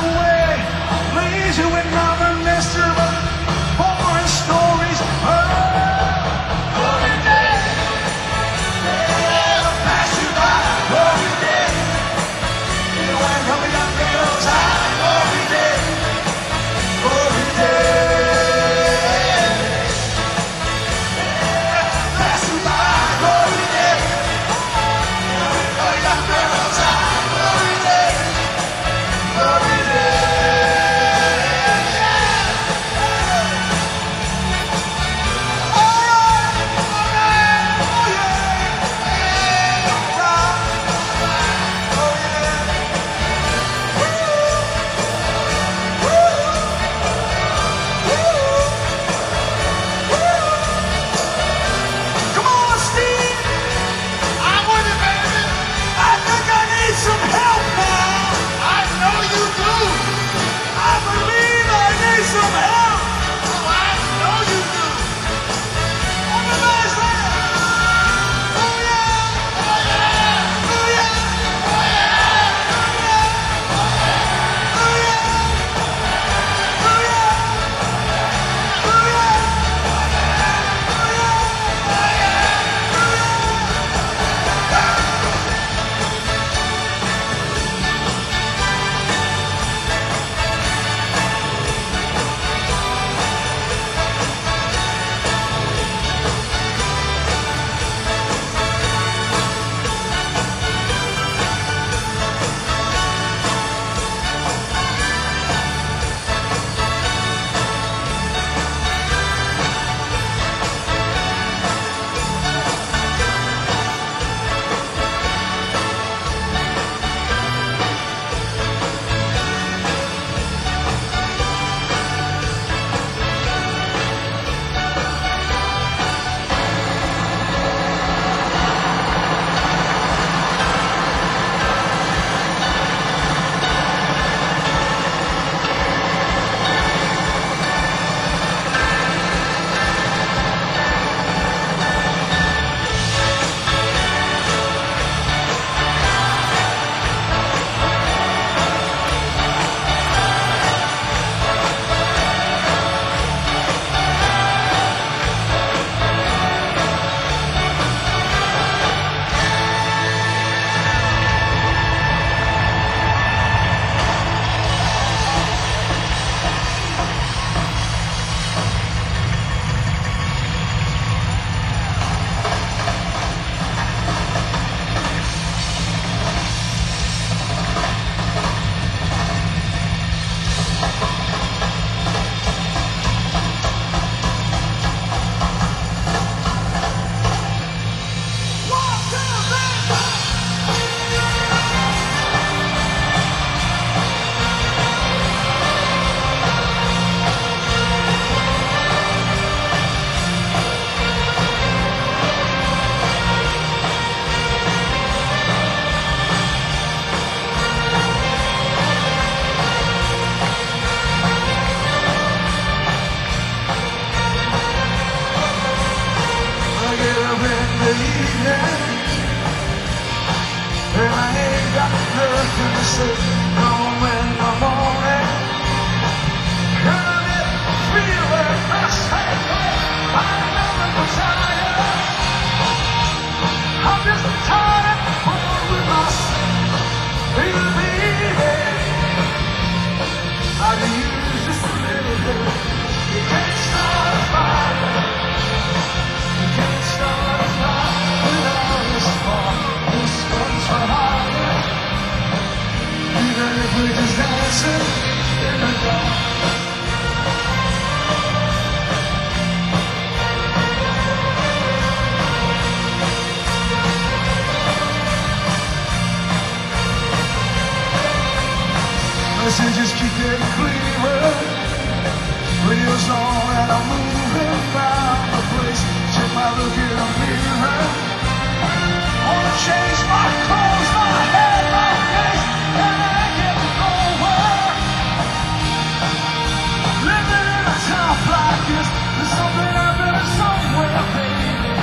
You with another mister, but boring stories. waiting, and I ain't got nothing to say. Come in the morning, and I didn't feel it the same way. I never was tired. I'm just tired of playing with myself. Baby, baby, I could use just a little bit. You can't start a fire. You can't start a fire without a spark. This one's for higher. Even if we're just dancing in the dark. Messages keep getting clearer. Radio's on and I'm moving around the place. Check my look in the mirror. Wanna change my clothes, my hair, my face, and I ain't getting nowhere. Living in a town like this, there's something happening somewhere, baby.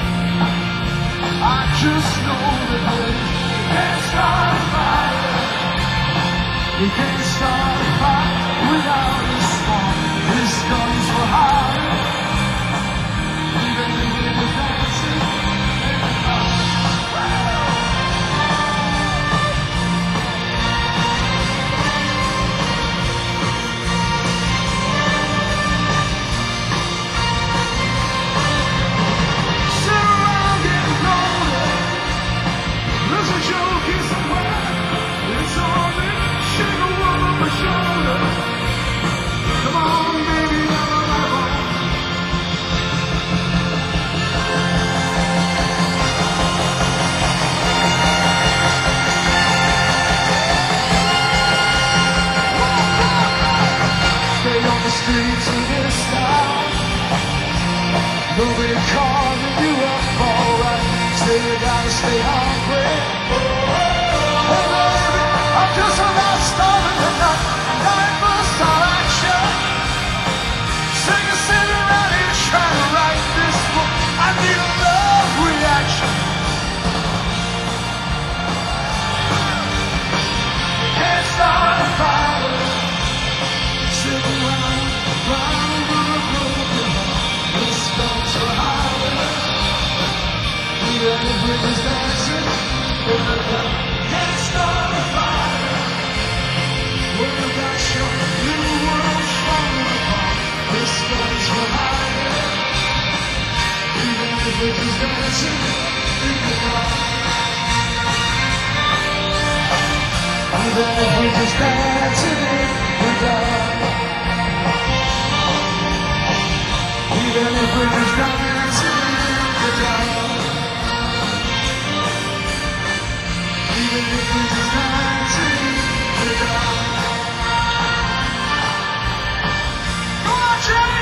I just know that baby, you can't start a fire. You can't start a fire without a spark. This gun's for hire. Even if we're dancing in the dark. Sit around getting lonely. There's a joke here somewhere. It's on me. Shake a woman on my shoulder. Come on, baby, I'm on my own. Stay on the streets of this town. Nobody calling you up, alright. Say you gotta stay hungry. Oh, baby, I'm just about starving tonight. Dying for some action. Sing a city around here trying to write this book. I need a love reaction. Can't start a fire. Sitting round, round with a broken heart. This goes for higher. Even if we're just dancing in the dark. Can't start a fire. What about your new world falling apart? This goes for higher. Even if we're just dancing in the dark. Even if we're just dancing in the dark. Even if we're just dancing in the dark. Even if we're just dancing in the dark. Come on, Jimmy!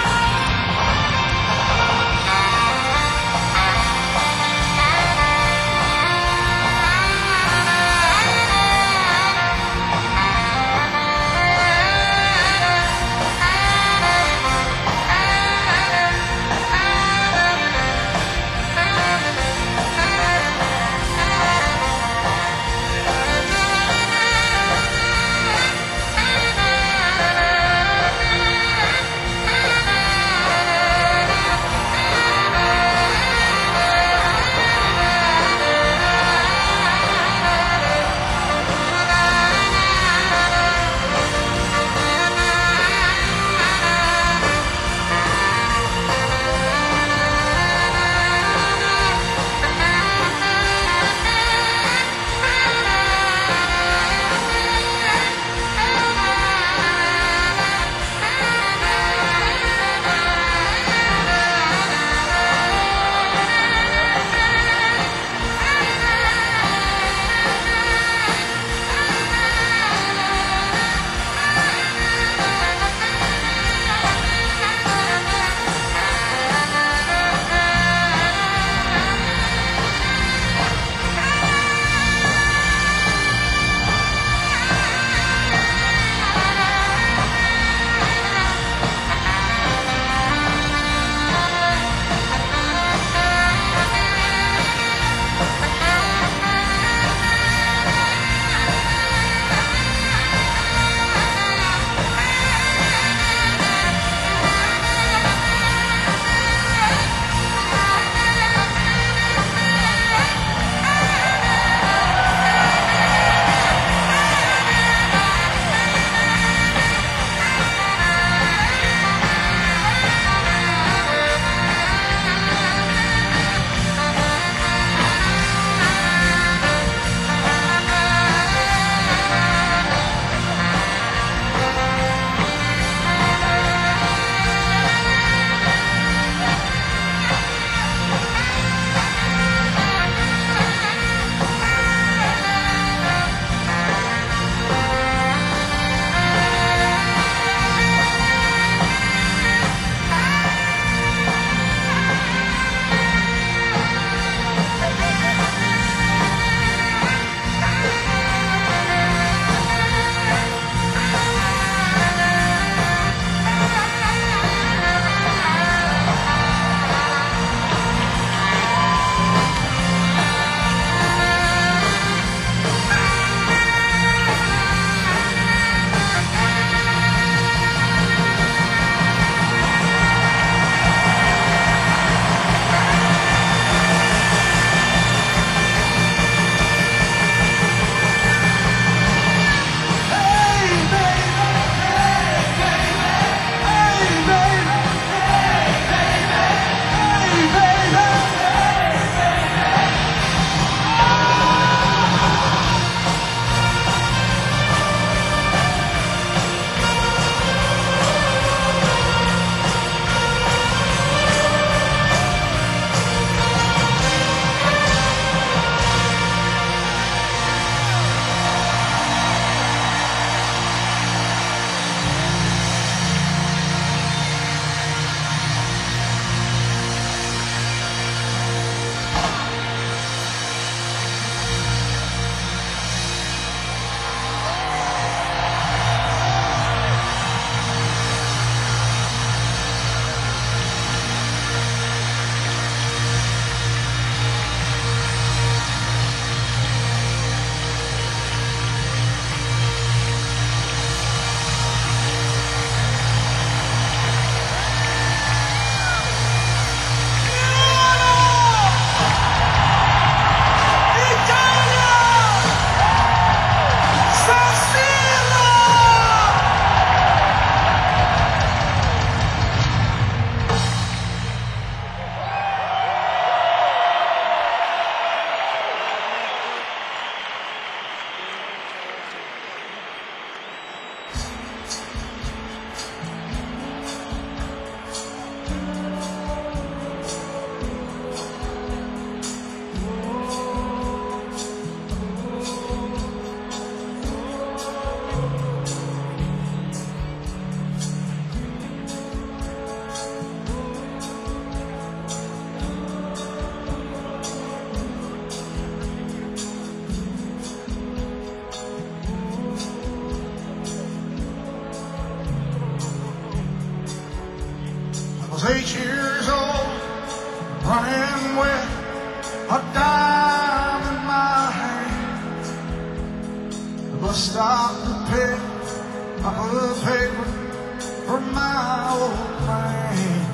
was eight years old, running with a dime in my hand. The bus stopped to pick up a paper for my old man.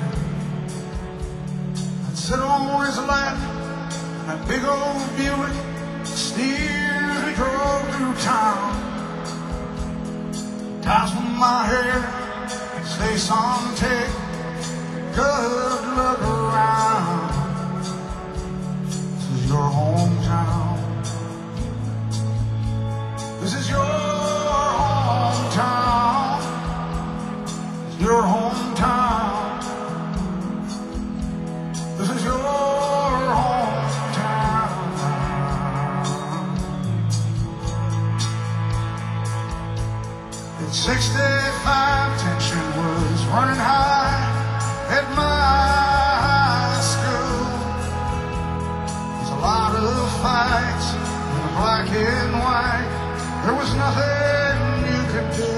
I'd sit on his lap, that big old Buick, steers we drove through town. Toss with my hair, say son, take good look around. This is your hometown. This is your hometown. It's your hometown. This is your hometown. At sixty-five, tension was running high at my school. There's a lot of fights in the black and white. There was nothing you could do.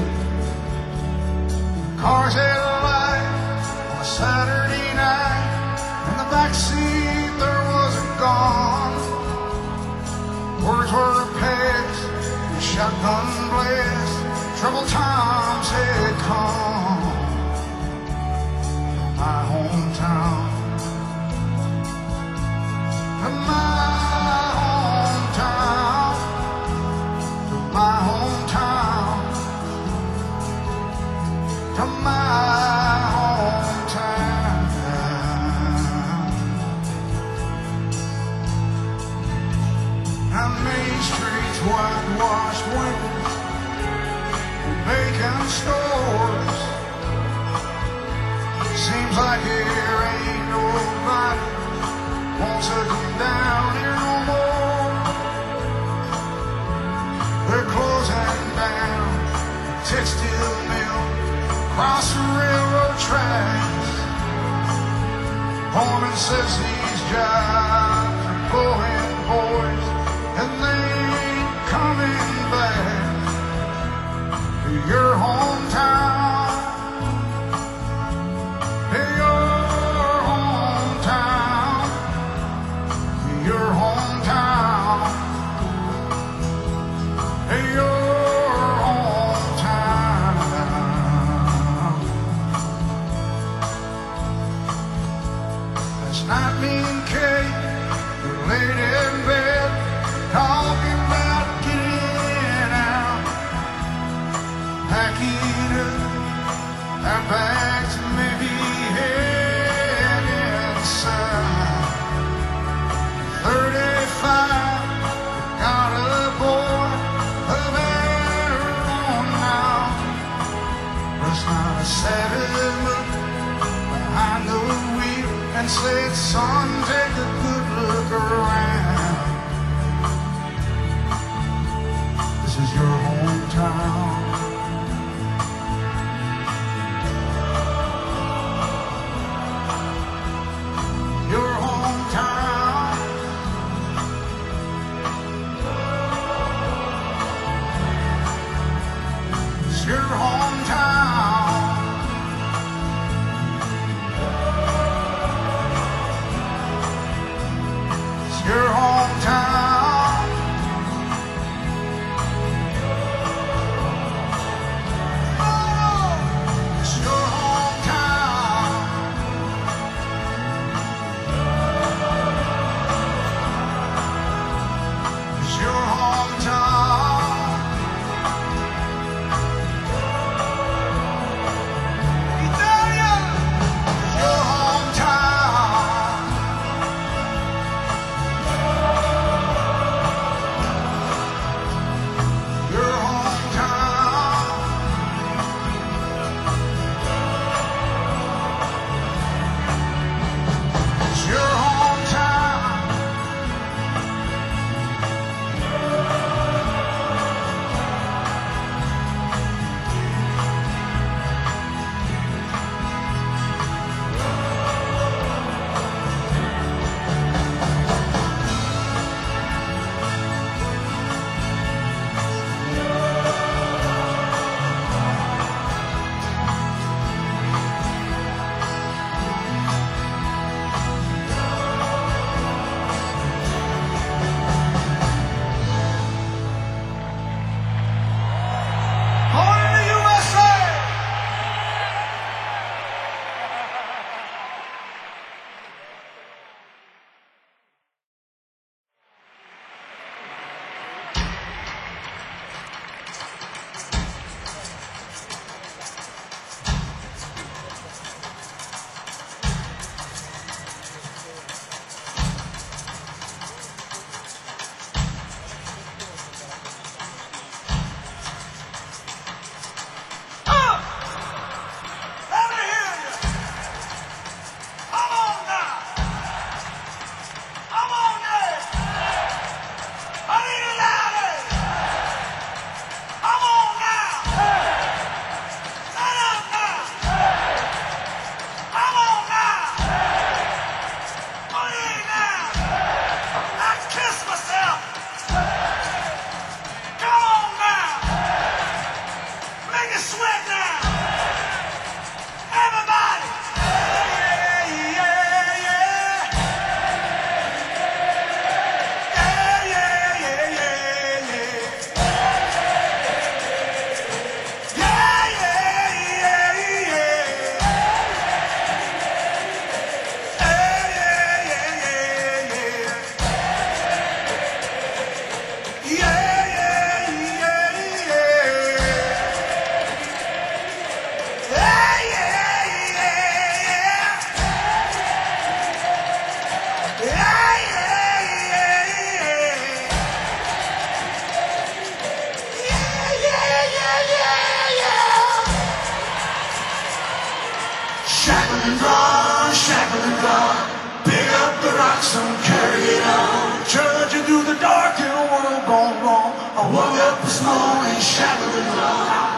Cars had a light on a Saturday night. In the backseat there was a gun. Words were passed, a shotgun blast. Troubled times had come. My hometown, to my hometown, to my hometown, to my hometown. And Main Street's whitewashed windows, vacant stores. Seems like here ain't nobody wants to come down here no more. They're closing down the textile mill across the railroad tracks. Foreman says these jobs are blowing boys and they ain't coming back to your hometown. Not me and Kate, we're laid in bed, talking about getting out, packing up our bags and maybe heading south. thirty-five, got a boy, a better one now. Last night I sat him up behind the wheel and said, son, take a good look around. This is your hometown. Your hometown. It's your hometown. shackle and draw, shackle and draw. Pick up the rocks and carry it on. Trudging through the dark in a world gone wrong. I woke up this morning, shackle and draw.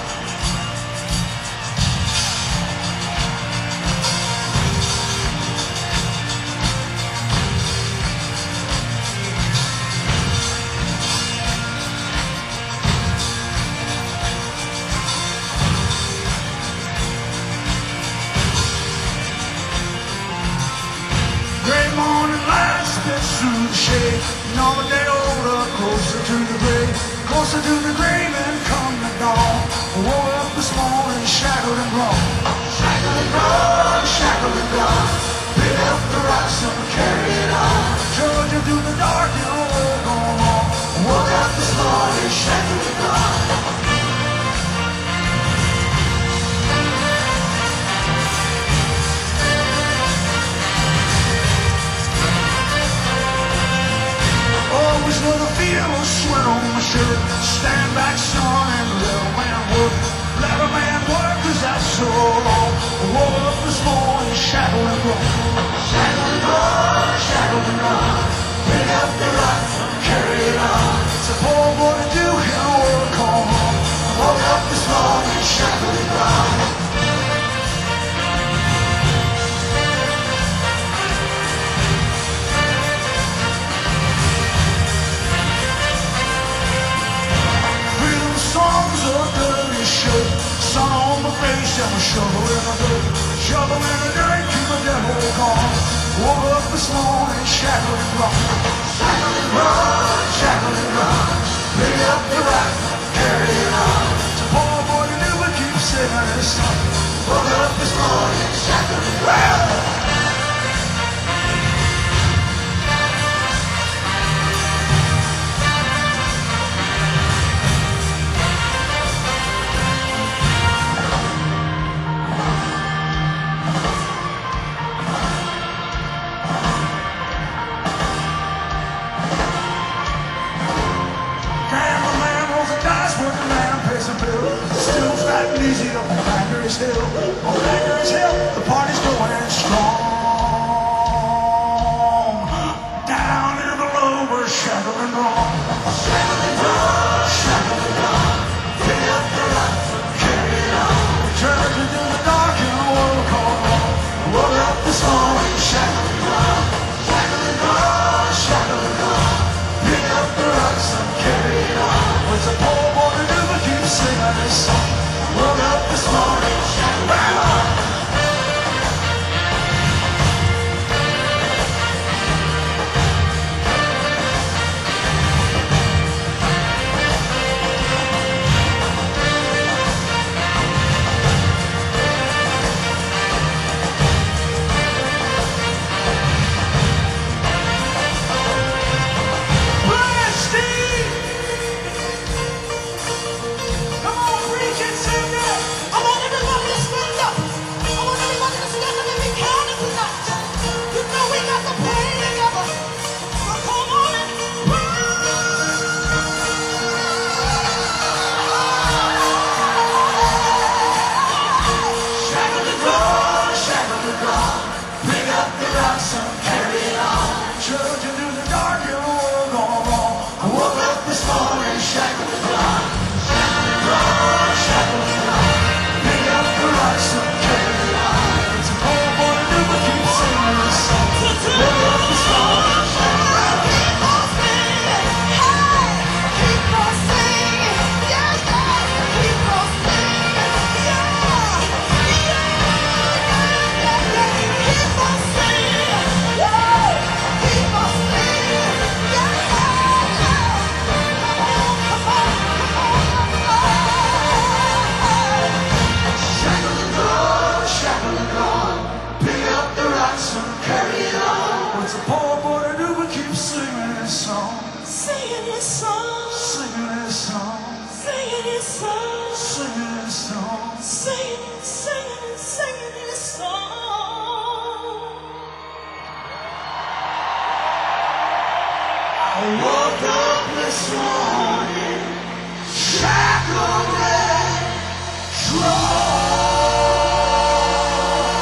Great morning light spits through the shade, and all the day older, closer to the grave, closer to the grave and come the dawn. I woke up this morning, shackled and wrong. Shackled and wrong, shackled and wrong. Pick up the rocks and carry it on. Trudging through the dark and a world gone wrong. I woke up this morning, shackled and wrong. Always know the feel of sweat on my shirt. Stand back, son, and let a man work. Let a man work, cause that's so long. I woke up this morning, shackled and wrong. Shackled and wrong, shackled and wrong. Pick up the rock, carry it on. It's a poor boy to do, and a world call home. I woke up this morning, shackled and wrong. Songs of dirty shirt, sun on my face and a shovel in the dirt, shovel in the dirt, keep the devil gone. Woke up this morning, shackled and wrong, shackled and wrong, shackled and wrong. Pick up the rock, carry it on. It's a poor boy to do but keep singing his song. Woke up this morning, shackled and wrong. Still fat and easy up on Banger's Hill. On Banger's Hill, the party's going in strong. Down in below, we're shackled and wrong. Shackled and wrong, shackled and wrong. Pick up the rock, carry it on. Trudging through the dark in a world called wrong. Woke up this morning, shackled and wrong. Shackled and wrong, shackled and wrong. Pick up the rocks and carry it on. What's a poor boy to do but keep singing this song? Woke up this morning, shackled and wrong. Trudging through the dark and a world gone wrong. I woke up this morning, shackled and wrong. Shackled and wrong, shackled and wrong. Pick up the rocks and carry it on. It's a poor boy to do but keep singing this song. Woke up this morning, shackled and wrong. Keep on singing, hey, keep on singing, yeah, yeah. Keep on singing, yeah, yeah, yeah, yeah, yeah. Keep on singing, yeah. Keep on singing, yeah, yeah. Come on, come on, come on. Shackled and wrong, shackled and wrong. Pick up the rocks and carry it on. What's a poor boy to do but keep singing his song? Singing his song. Singing his song. Singing his song. Singing his song. Singing, singing, singing his song. I woke up this morning, shackled and strong.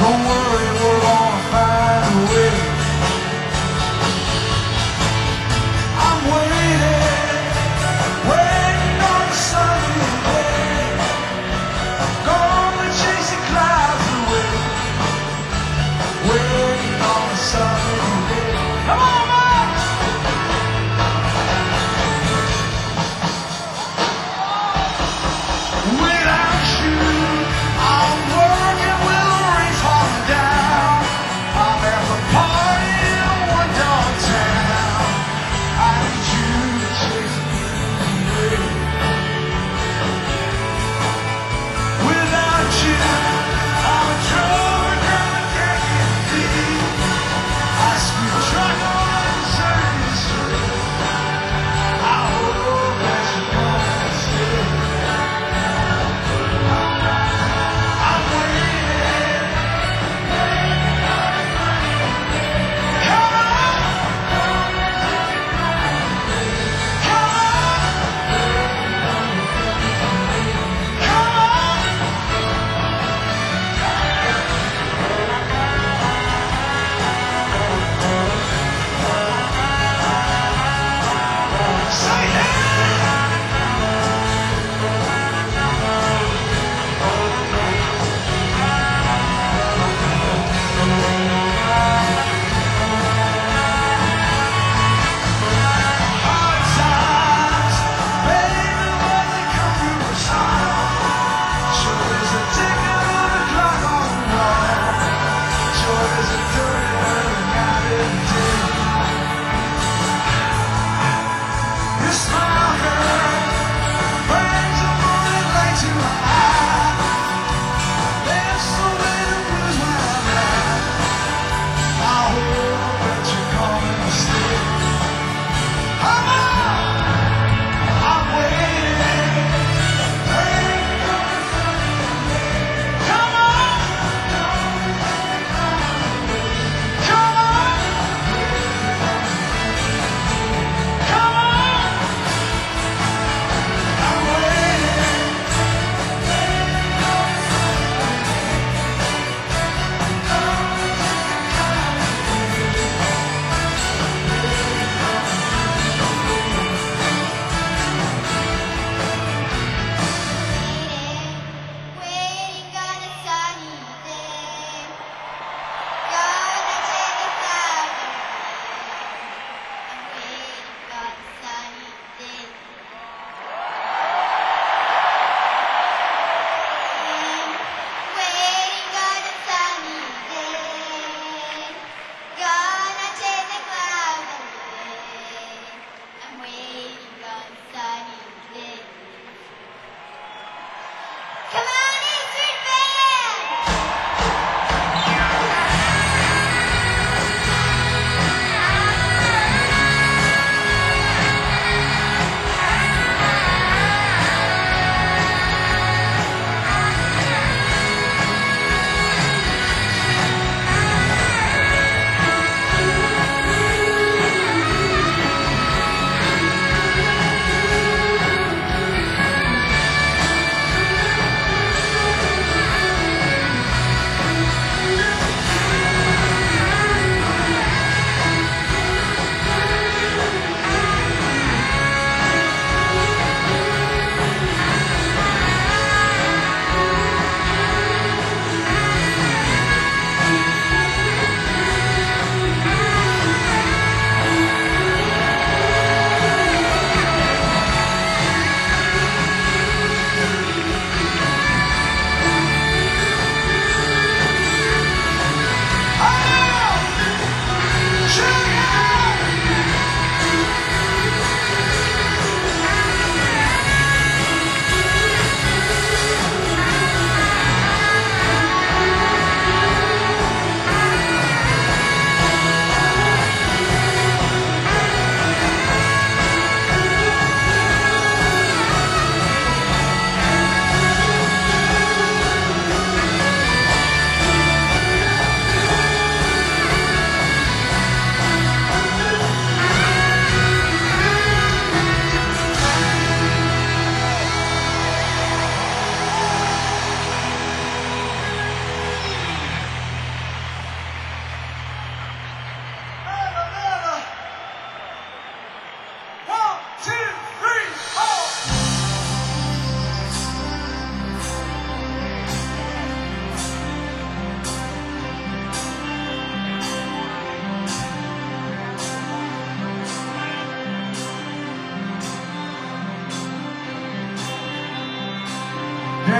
Don't worry, we're gonna find a way. I'm waiting, waiting on the sunny day. Gonna chase the clouds away. Waiting on the sunny day. Come on, man! Without you, I'm working with the rain falling down. I'm at the party in one dog town. I need you to chase me away. Without you, I'm a drummer, drummer, can't get deep. I speak track on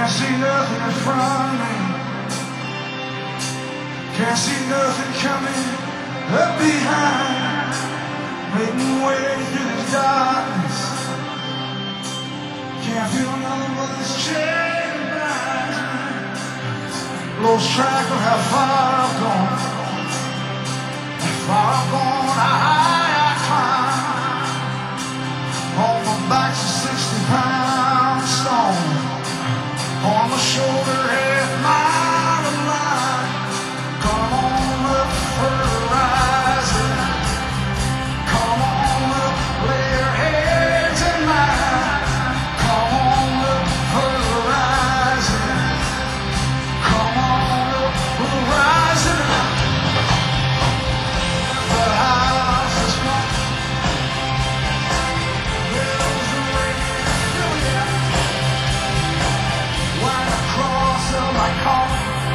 Can't see nothing in front of me. Can't see nothing coming up behind. Making way through the darkness. Can't feel another brother's chain behind. Lost track of how far I've gone. How far I've gone, how high I climb. On my back's a sixty pound stone. On my shoulder, half mile of line. Come on up for the horizon. Come on up, lay your heads in mine. Come on up for the horizon. Come on up for the horizon. The house is gone. Bells are ringing through ya. When I cross up my car,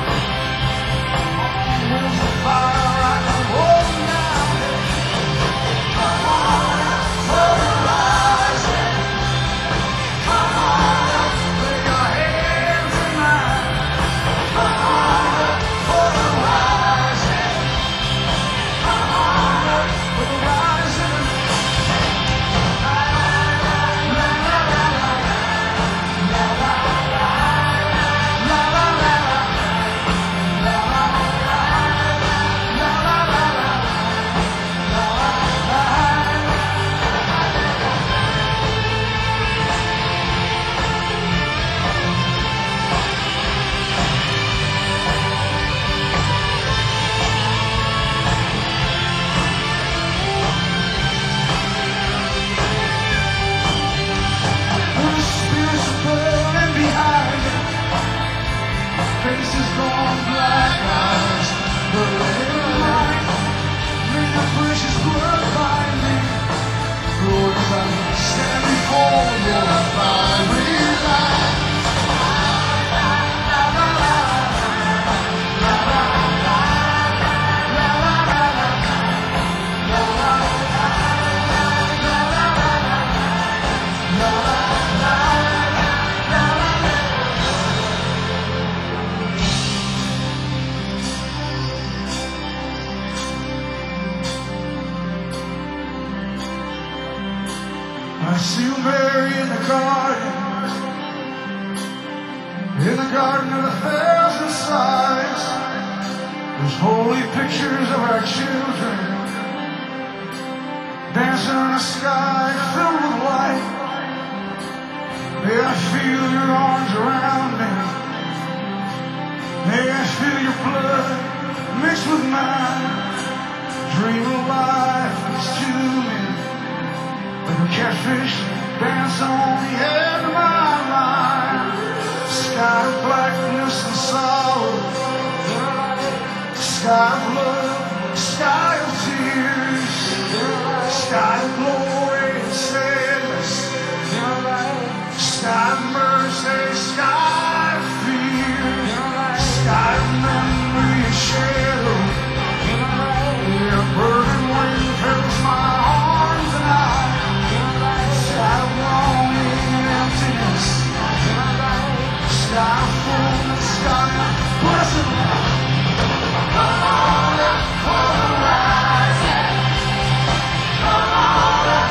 on wheels of fire, I can hold down. Come on up for the horizon. Come on up, lay your hands in mine. Come on up for the horizon. Come on up for the horizon. La la la la la la la la la la la. The spirits are burning behind me. Faces gone black eyes. The little light made the precious blood find me. Lord, as I stand before your fiery light. I see you, Mary, in the garden, in the garden of a thousand sighs. There's holy pictures of our children dancing in a sky filled with light. May I feel your arms around me. May I feel your blood mixed with mine. Dream of life that's to me. Like a catfish dance on the edge of my line. Sky of blackness and sorrow. Sky of love, sky of tears. Sky of glory and sadness. Sky of mercy, sky of fear. Sky of memory and shadow. Yeah, burning wind fills my arms and eyes. Sky of longing and emptiness. Sky of fullness, sky of blessing. Come on up for the horizon. Come on up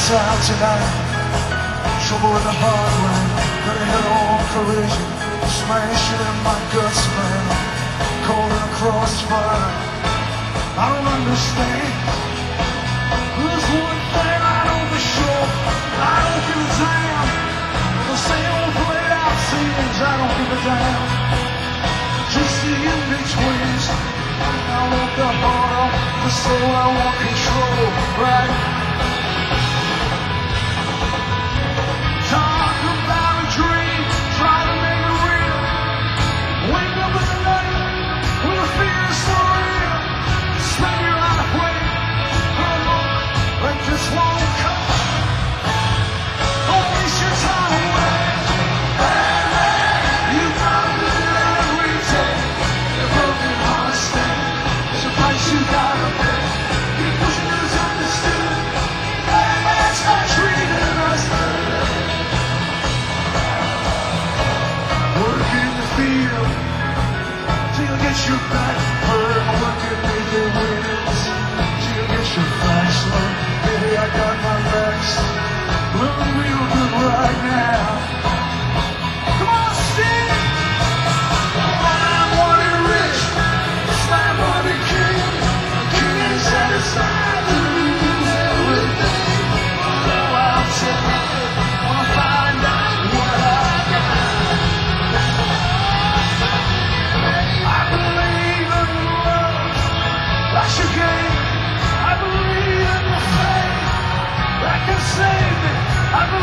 out tonight. Trouble in the heartland, got a head-on collision, smashing in my guts, man. Caught in a crossfire, I don't understand. There's one thing I know for sure, I don't give a damn. The same old played out scenes, I don't give a damn. Just the in-betweens, I want the heart, the soul, I want control, right? Talk about a dream, try to make it real. Wake up in the night with a fear is so real. Spend your life waiting for a moment like this won't come. Don't waste your time away. Hey, hey, you gotta live every day. Your broken heart stand. It's a price you gotta pay. Keep pushing those understood. Hey, man, start treating us. Work in the field till you get your back hurt. Working with the winds till you get your facts low. Baby, I got my backs looking real good right now. Come on, Steve! I wanted rich, it's my money king. King ain't satisfied to lose everything. Although I'll tell you, wanna find out what I got. I believe in love, that's your game. I believe in the faith that can save me. I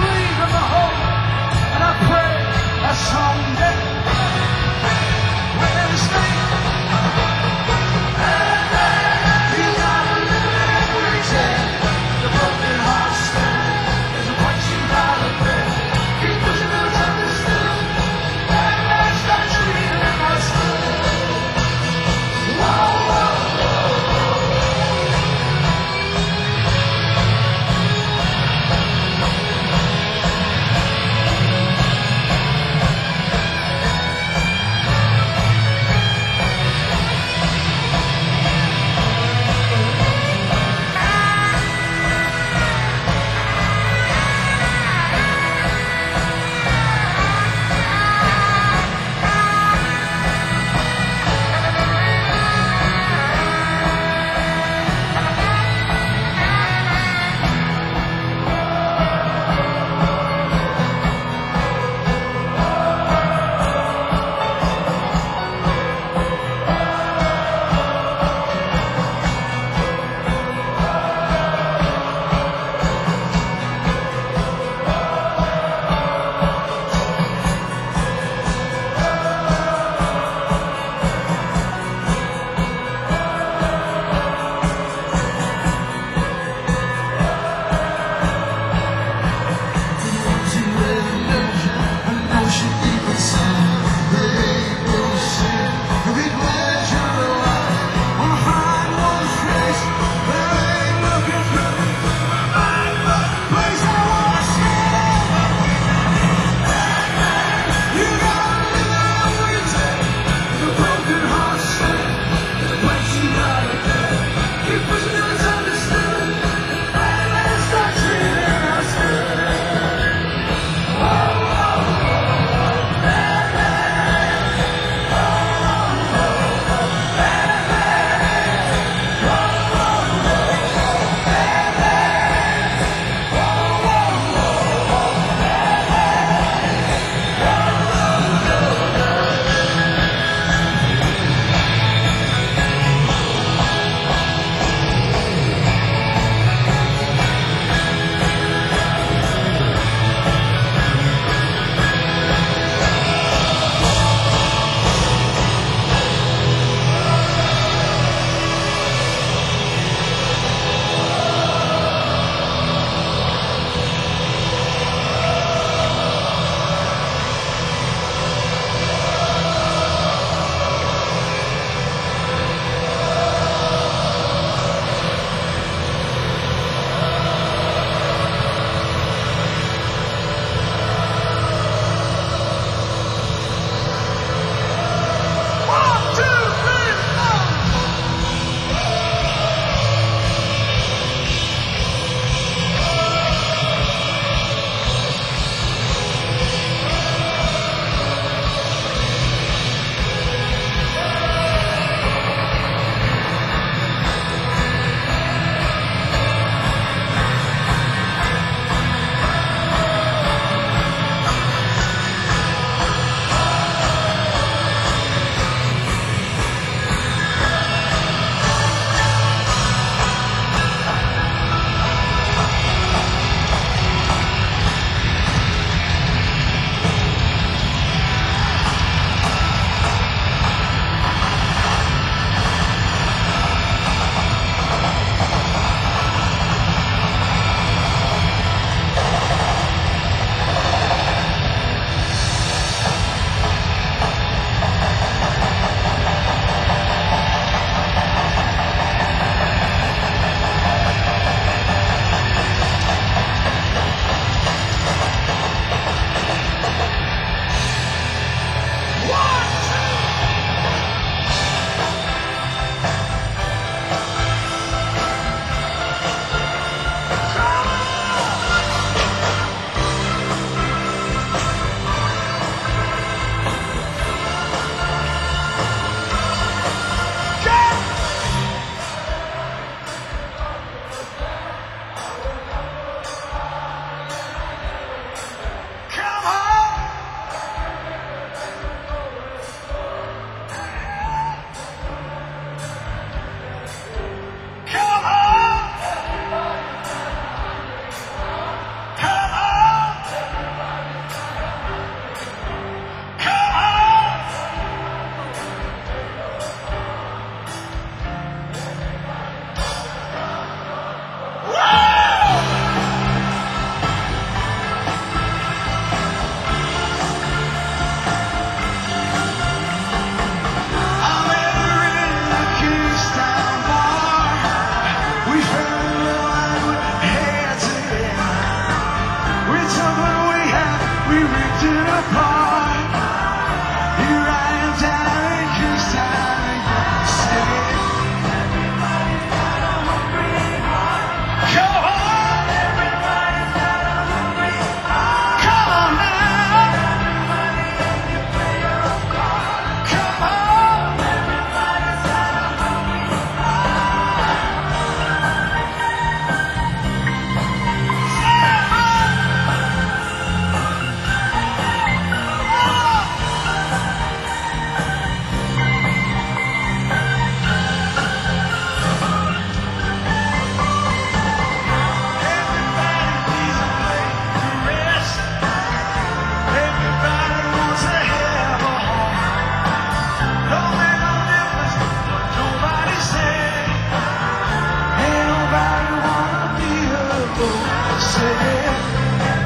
Oh, say it.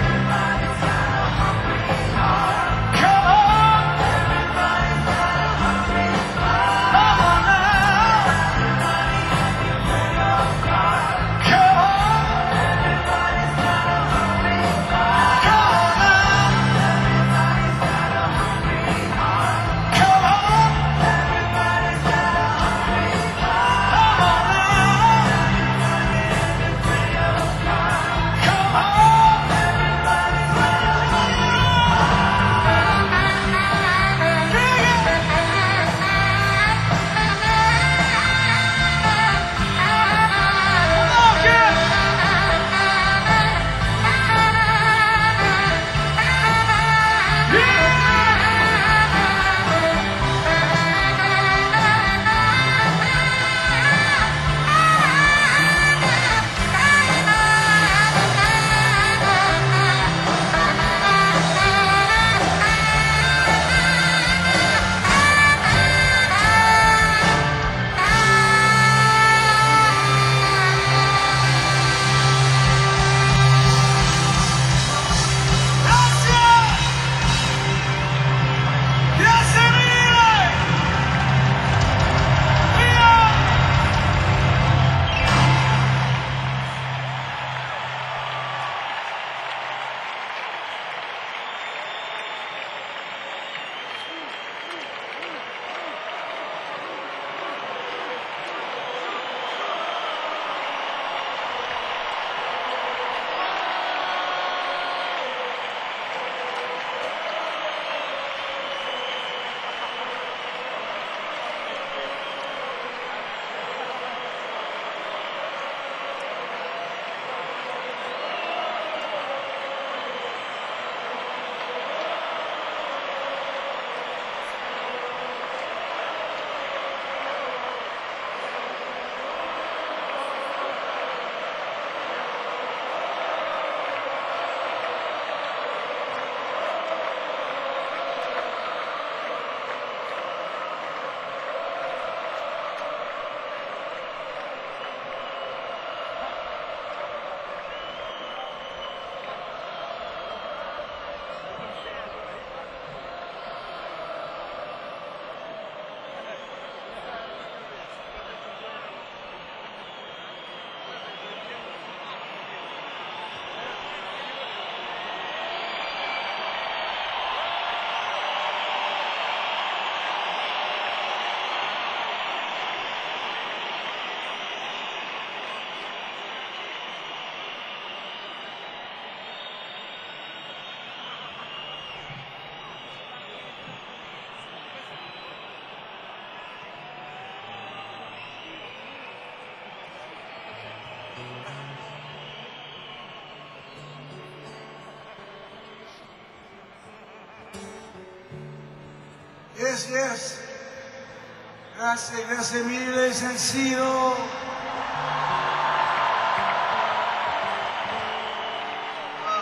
Yes, yes. Gracias, gracias mil, sencillo. Uh,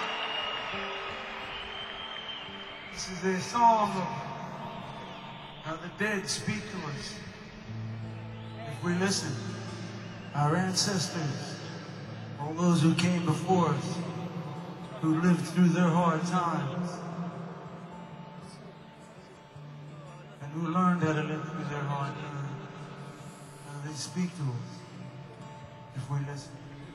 this is a song of how the dead speak to us. If we listen, our ancestors, all those who came before us, who lived through their hard times, and who learned how to live through their hard times, how they speak to us, if we listen.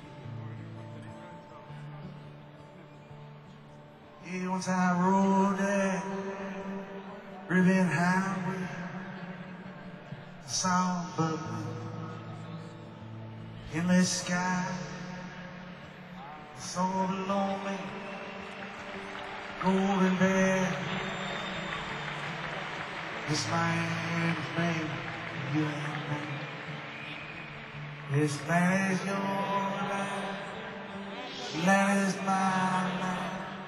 Yeah, once I rode that ribbon highway, the sound bubbling in the sky, saw the lonely golden bed. This land is made of you and me. This land is your land, land is my land.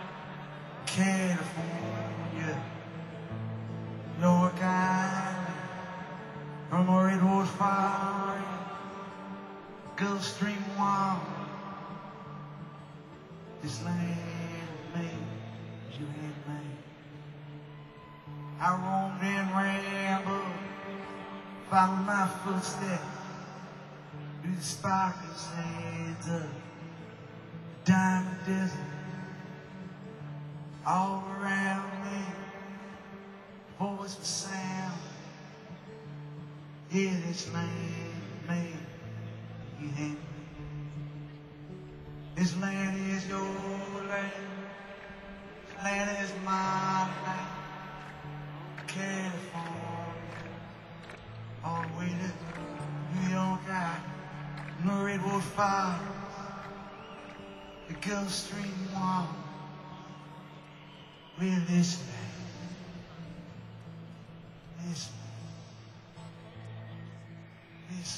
California, North Carolina, from the redwood fire, Gulf Stream wild. This land is made, you and me. I roamed and rambled, followed my footsteps through the sparkling sands of diamond desert all around me. Voice of sound, hear this land made you hand. This land is your land, this land is my land. California, all the way to New York, I, the Redwood Fire, the Gulf Stream Wall. We're this land, this land, this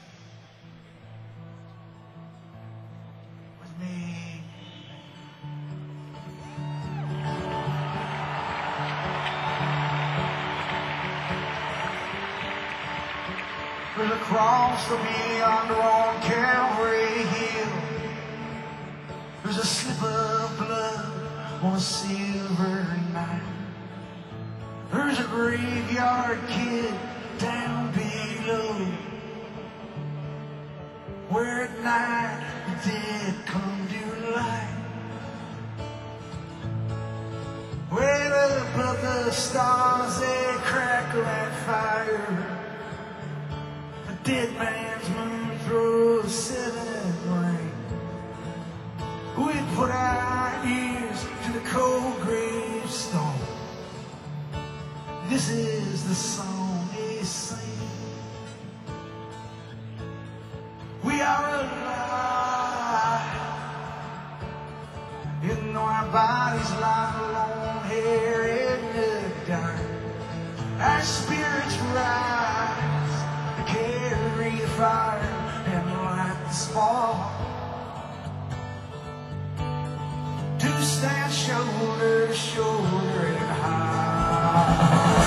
land was me. There's a cross to be under on Calvary Hill. There's a slip of blood on a silver night. There's a graveyard kid down below, where at night the dead come to life. Way up above the stars they crackle and fire. Dead man's moon throws seventh rain. We put our ears to the cold gravestone. This is the song they sing. We are alive, even though our bodies lie alone here in the dark. Our spirits rise, carry the fire and light the spark. To stand shoulder to shoulder and high.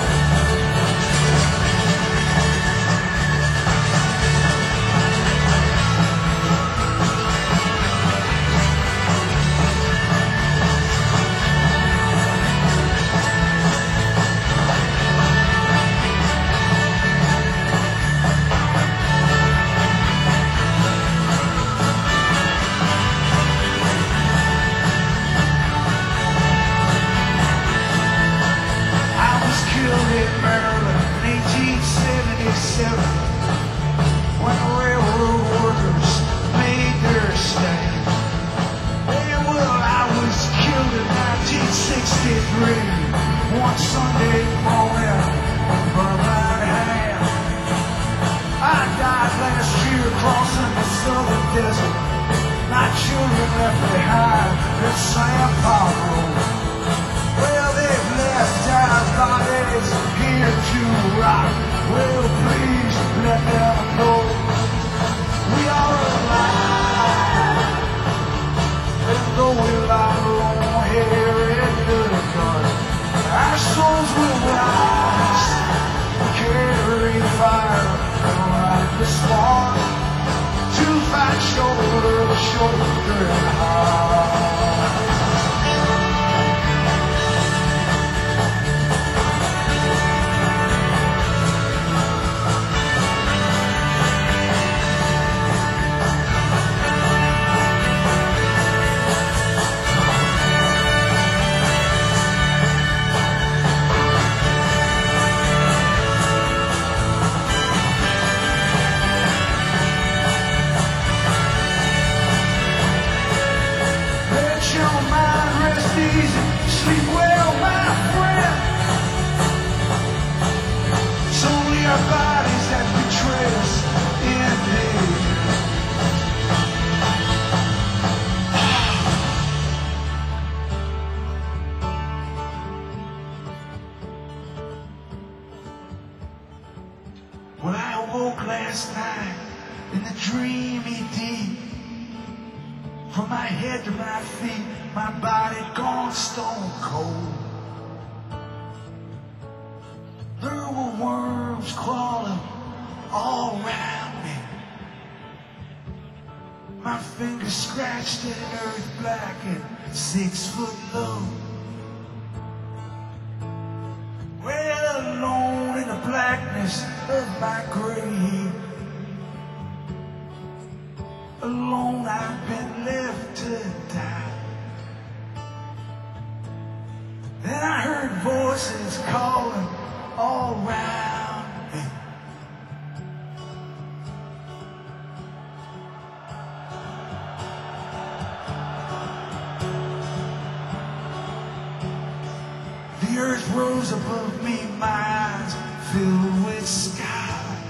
When railroad workers made their stand. Yeah, well, I was killed in nineteen sixty-three, one Sunday morning, from my hand. I died last year crossing the southern desert. My children left behind at San Pablo. Well, they've left our bodies here to rot. Well, please let them know we are alive. And though we lie alone here in the dark, our souls will rise, carry the fire and light the spark, to fight shoulder to shoulder and heart. Sleep well, my friend. It's only our bodies that betray us in the When I awoke last night in the dreamy deep, from my head to my feet, my body gone stone cold. There were worms crawling all around me. My fingers scratched in earth black and six foot low. Well, alone in the blackness of my grave, alone I've been left to earth rose above me, my eyes filled with sky.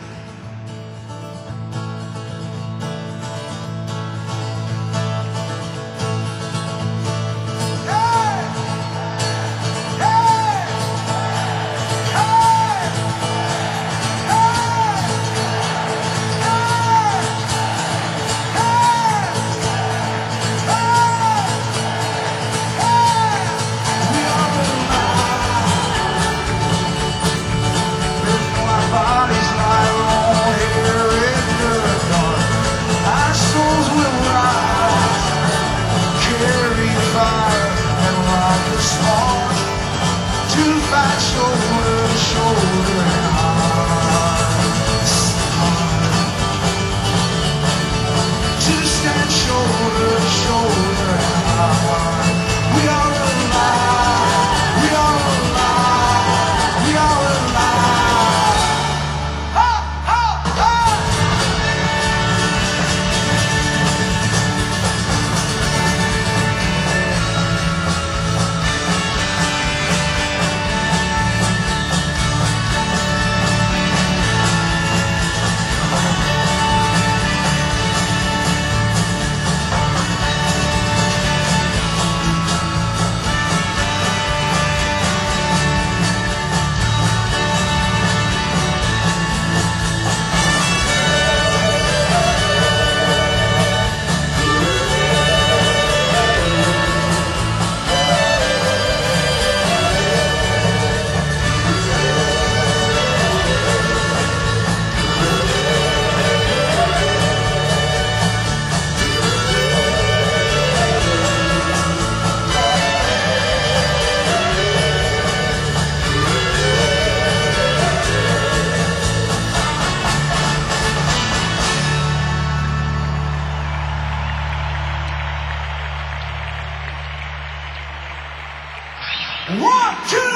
One, two!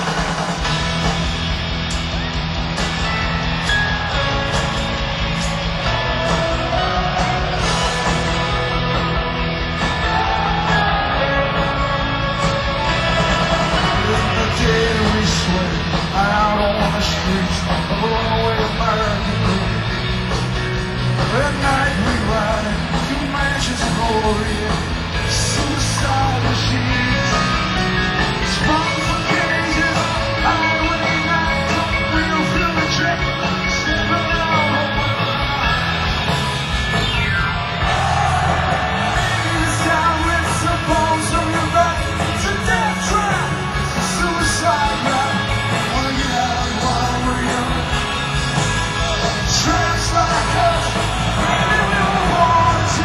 Suicide machines, sprung from cages, highway night, real feel the check, stepping out. It's down with some bones on your back, it's a death trap, it's a suicide rap. Wanna get out while we're young, tramps like us, maybe we'll want to.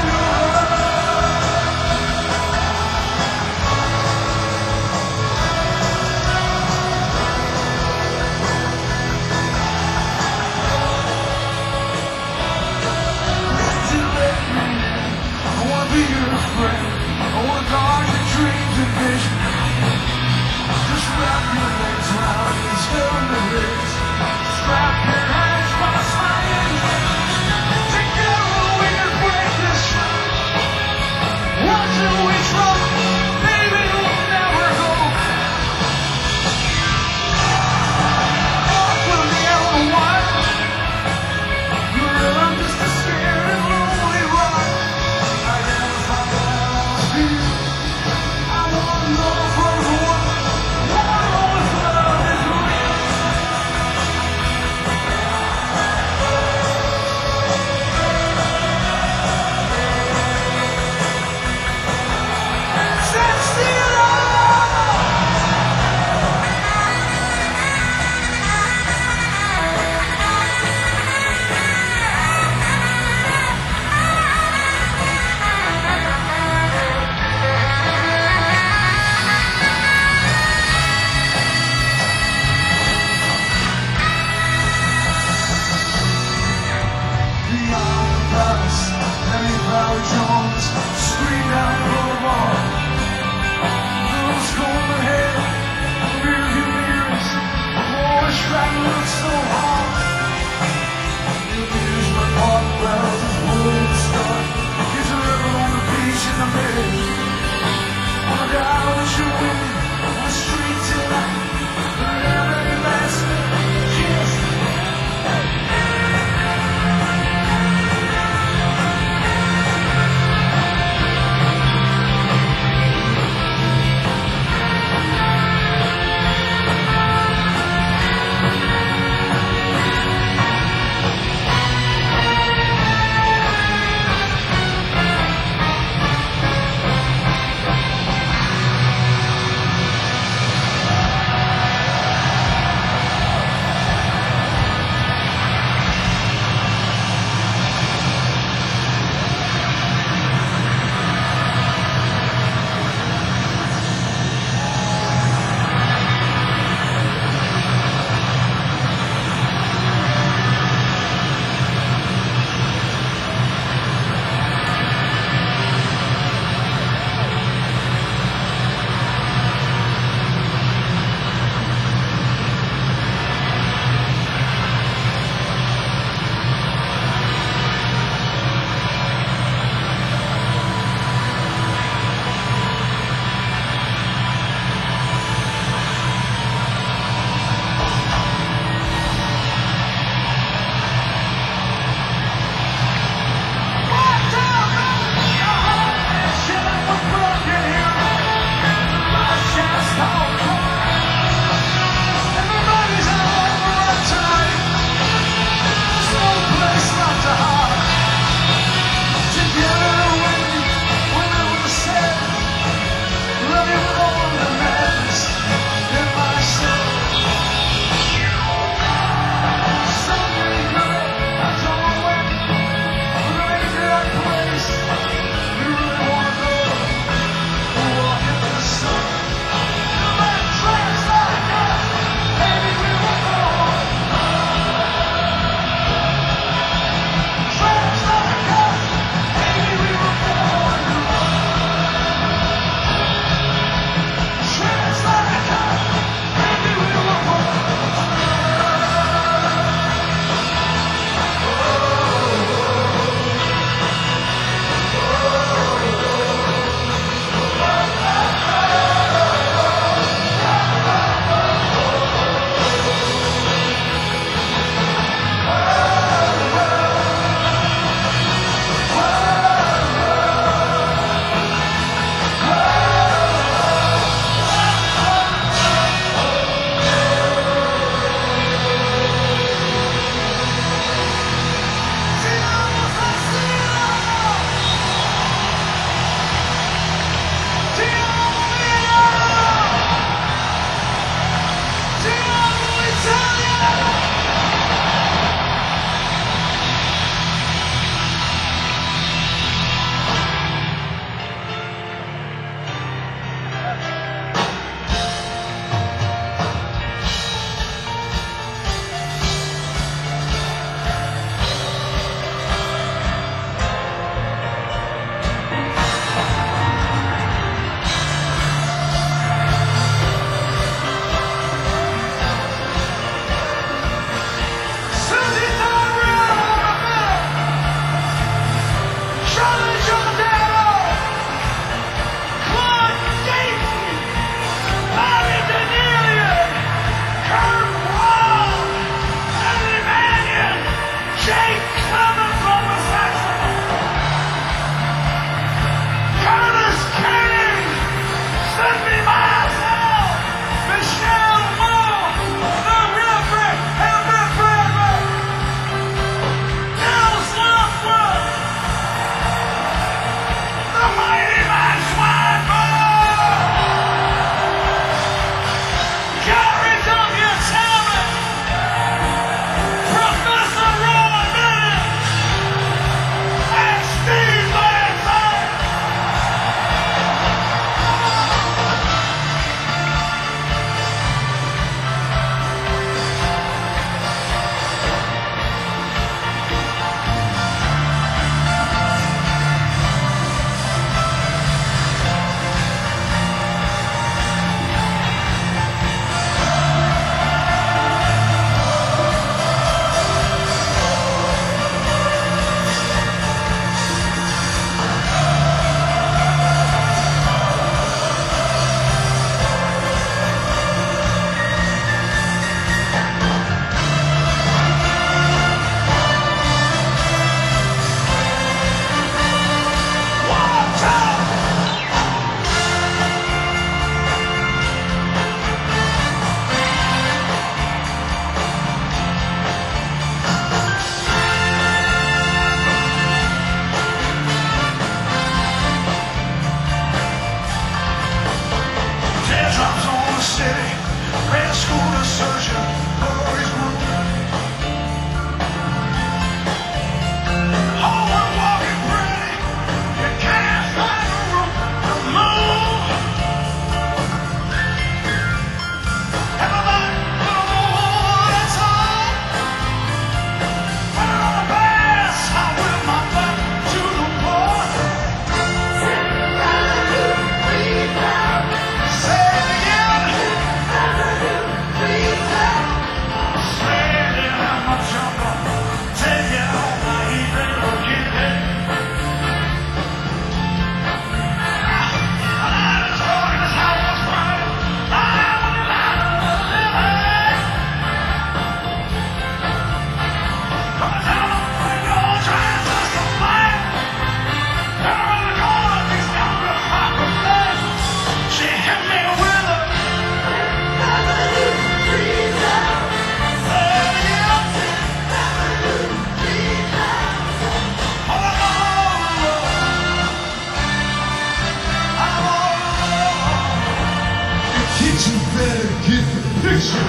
better get the picture.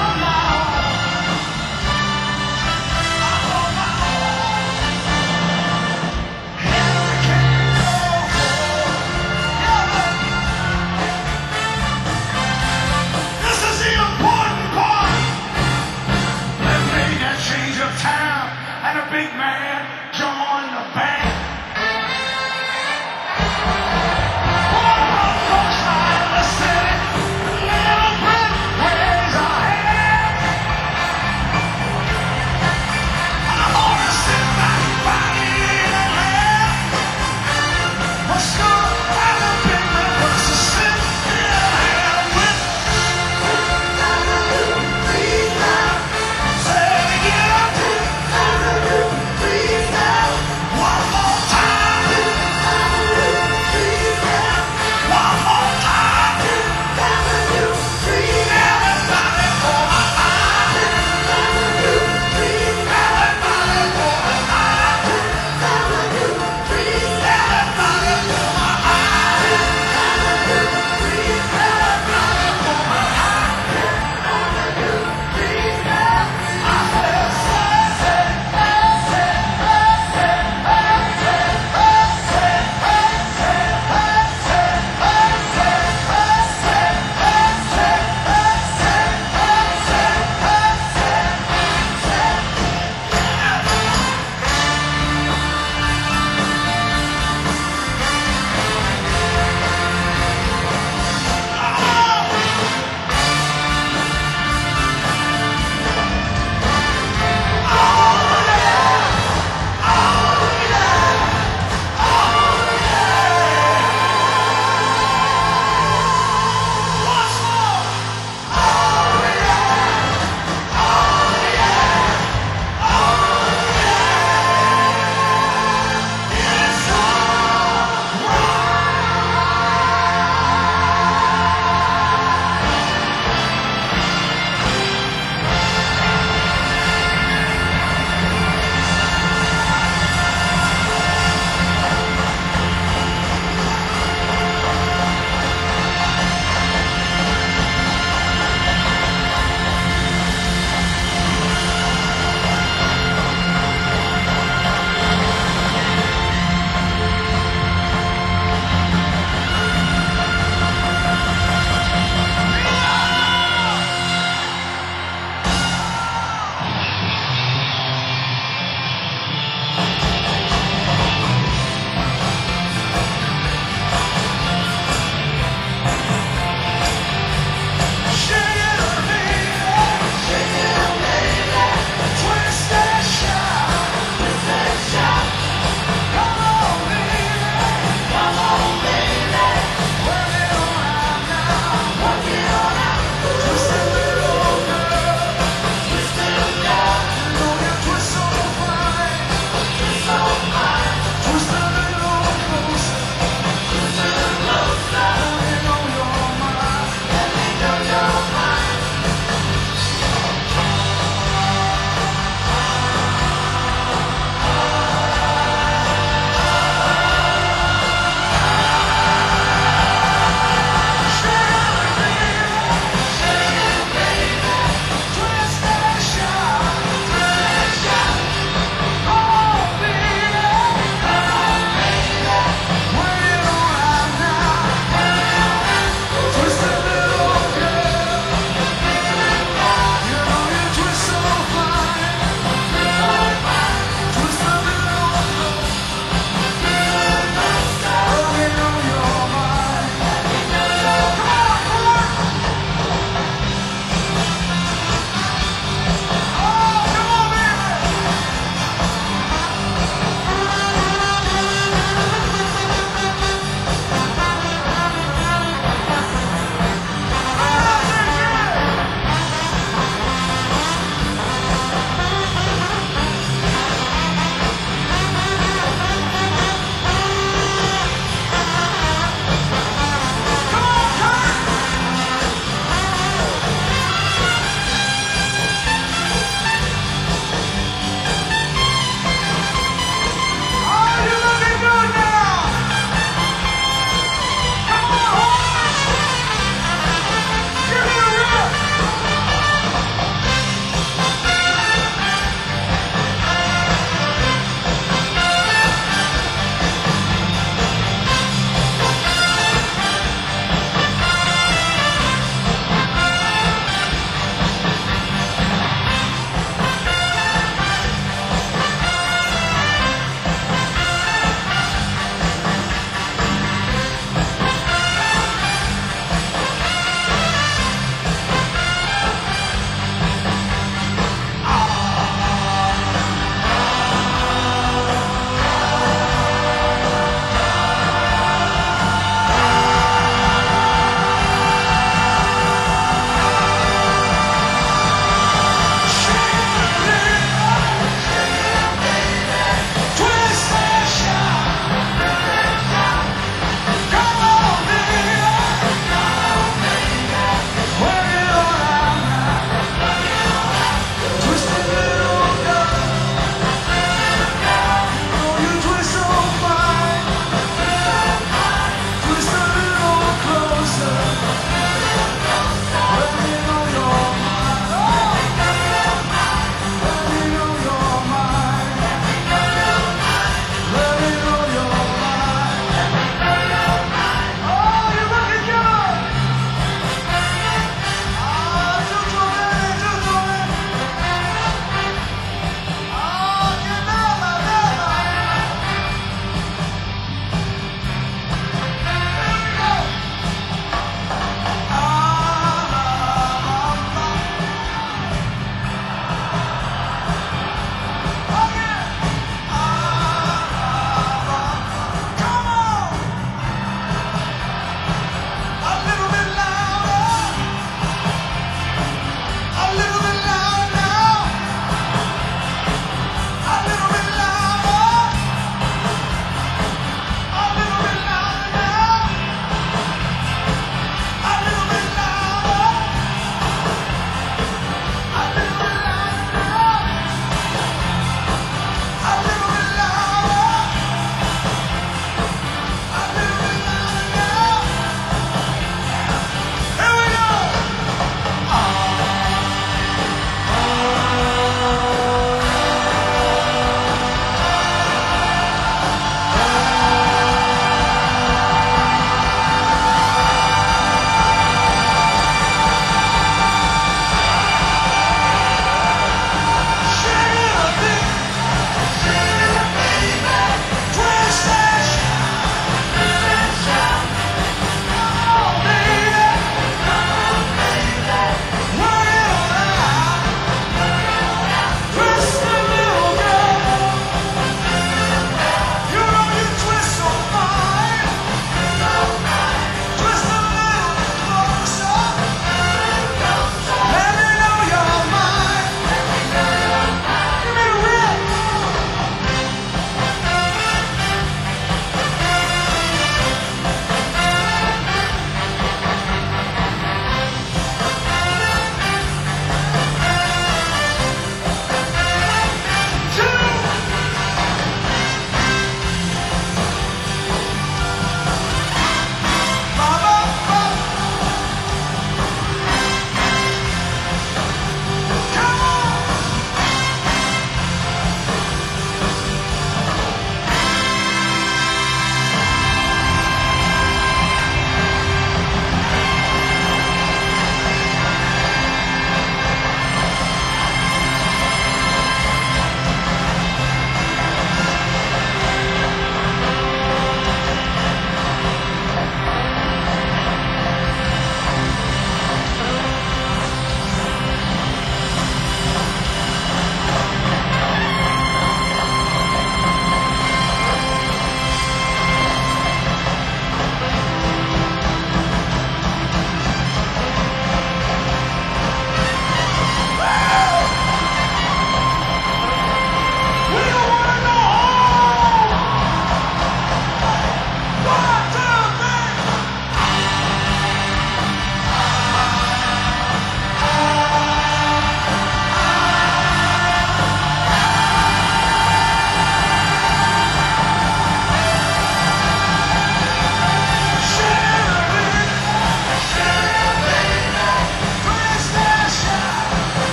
This is the important part. They made that change of town, and a big man joined the band. One of the folks out of the city, Little Brick, raise our hand.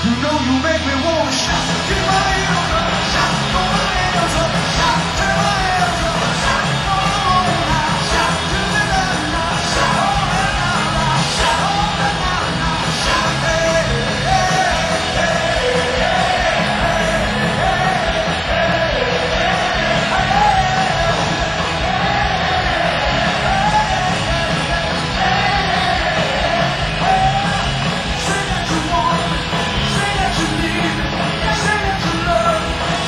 You know you make me wanna shout. Keep my hands up, shout, throw my hands up, shout, turn my hands up, shout, oh now, shout, do it now, now, shout, oh now, now, shout, oh now, now, shout, hey, hey, hey, say that you want, say that you need, say that you love.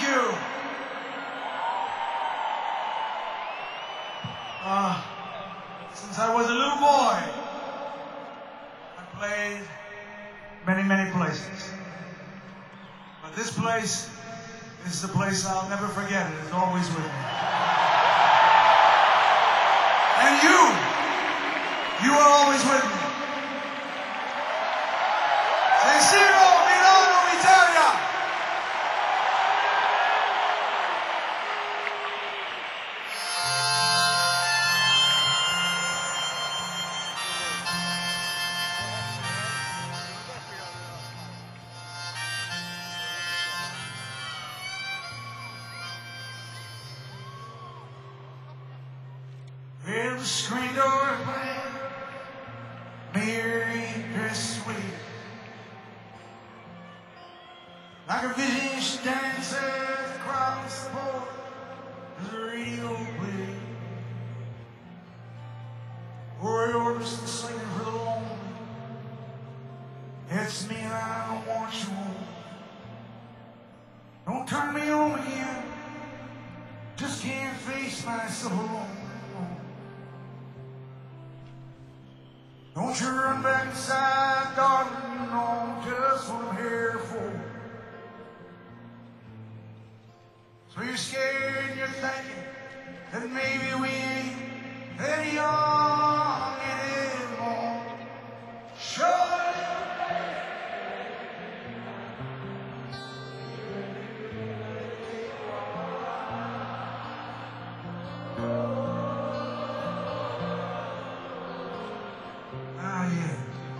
you. Uh, since I was a little boy, I played many, many places. But this place is the place I'll never forget. It is always with me. And you, you are always with me. San Siro, Milano, Italia. Hear the screen door play, Merry Christmas. Like a vision she dances across the board as the radio plays. Or you're just singing for the lonely. It's me and I don't want you home. Don't turn me on again. Just can't face myself alone. Don't you run back inside, darling, you know just what I'm here for. So you're scared and you're thinking that maybe we ain't that young anymore. Sure. Ah, yeah.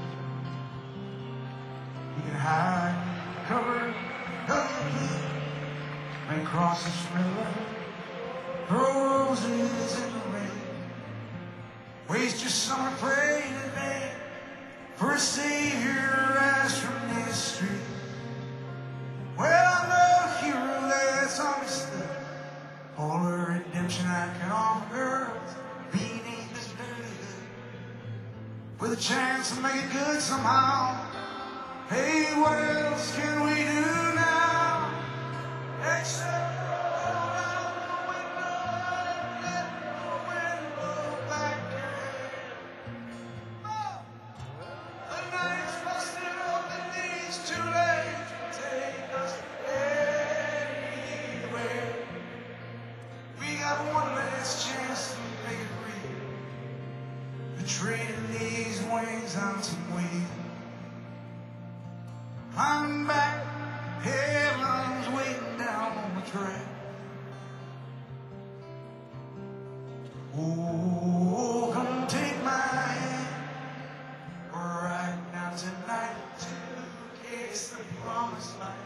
You can hide, cover, cover. May cross this river, throw roses in the rain. Waste your summer praying in vain for a savior rise from this street. Well, I know a hero that's understood all the redemption I can offer girls beneath this blue, with a chance to make it good somehow. Hey, what else can we do now? Except roll down the window and let the wind blow back your hair. Oh, the night's busted open, it's too late to take us anywhere. We got one last chance to make it real. We're trading these wings on some wheels. I'm back, heaven's waiting down on the track. Oh, come take my hand, right now tonight to kiss the promised land.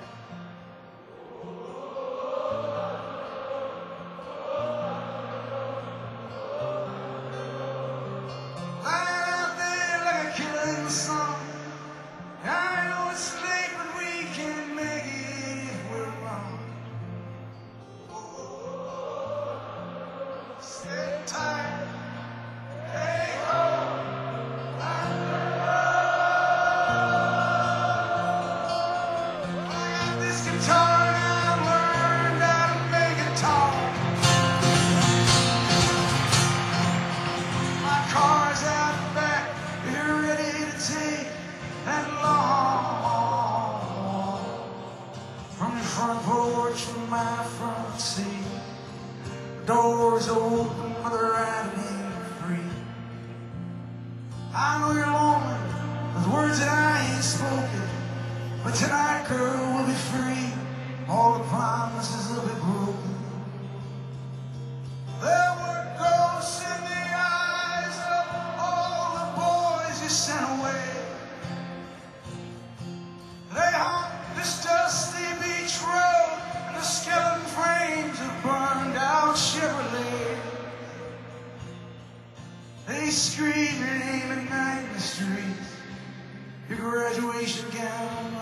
Lying out there like a killer in the sun. I know it's late, but we can make it if we're wrong. Stay tight, hey ho, I got this guitar and I learned how to make it talk. My car's out back, you're ready to take that long walk from the front porch to my front seat. The doors open, mother, I ain't free. I know you're lonely with words that I ain't spoken, but tonight, girl, we'll be free. All the promises will be broken. There were ghosts in the eyes of all the boys you sent away. They haunt this dusty beach road, and the skeleton frames of burned out Chevrolet. They scream your name at night in the streets, your graduation gown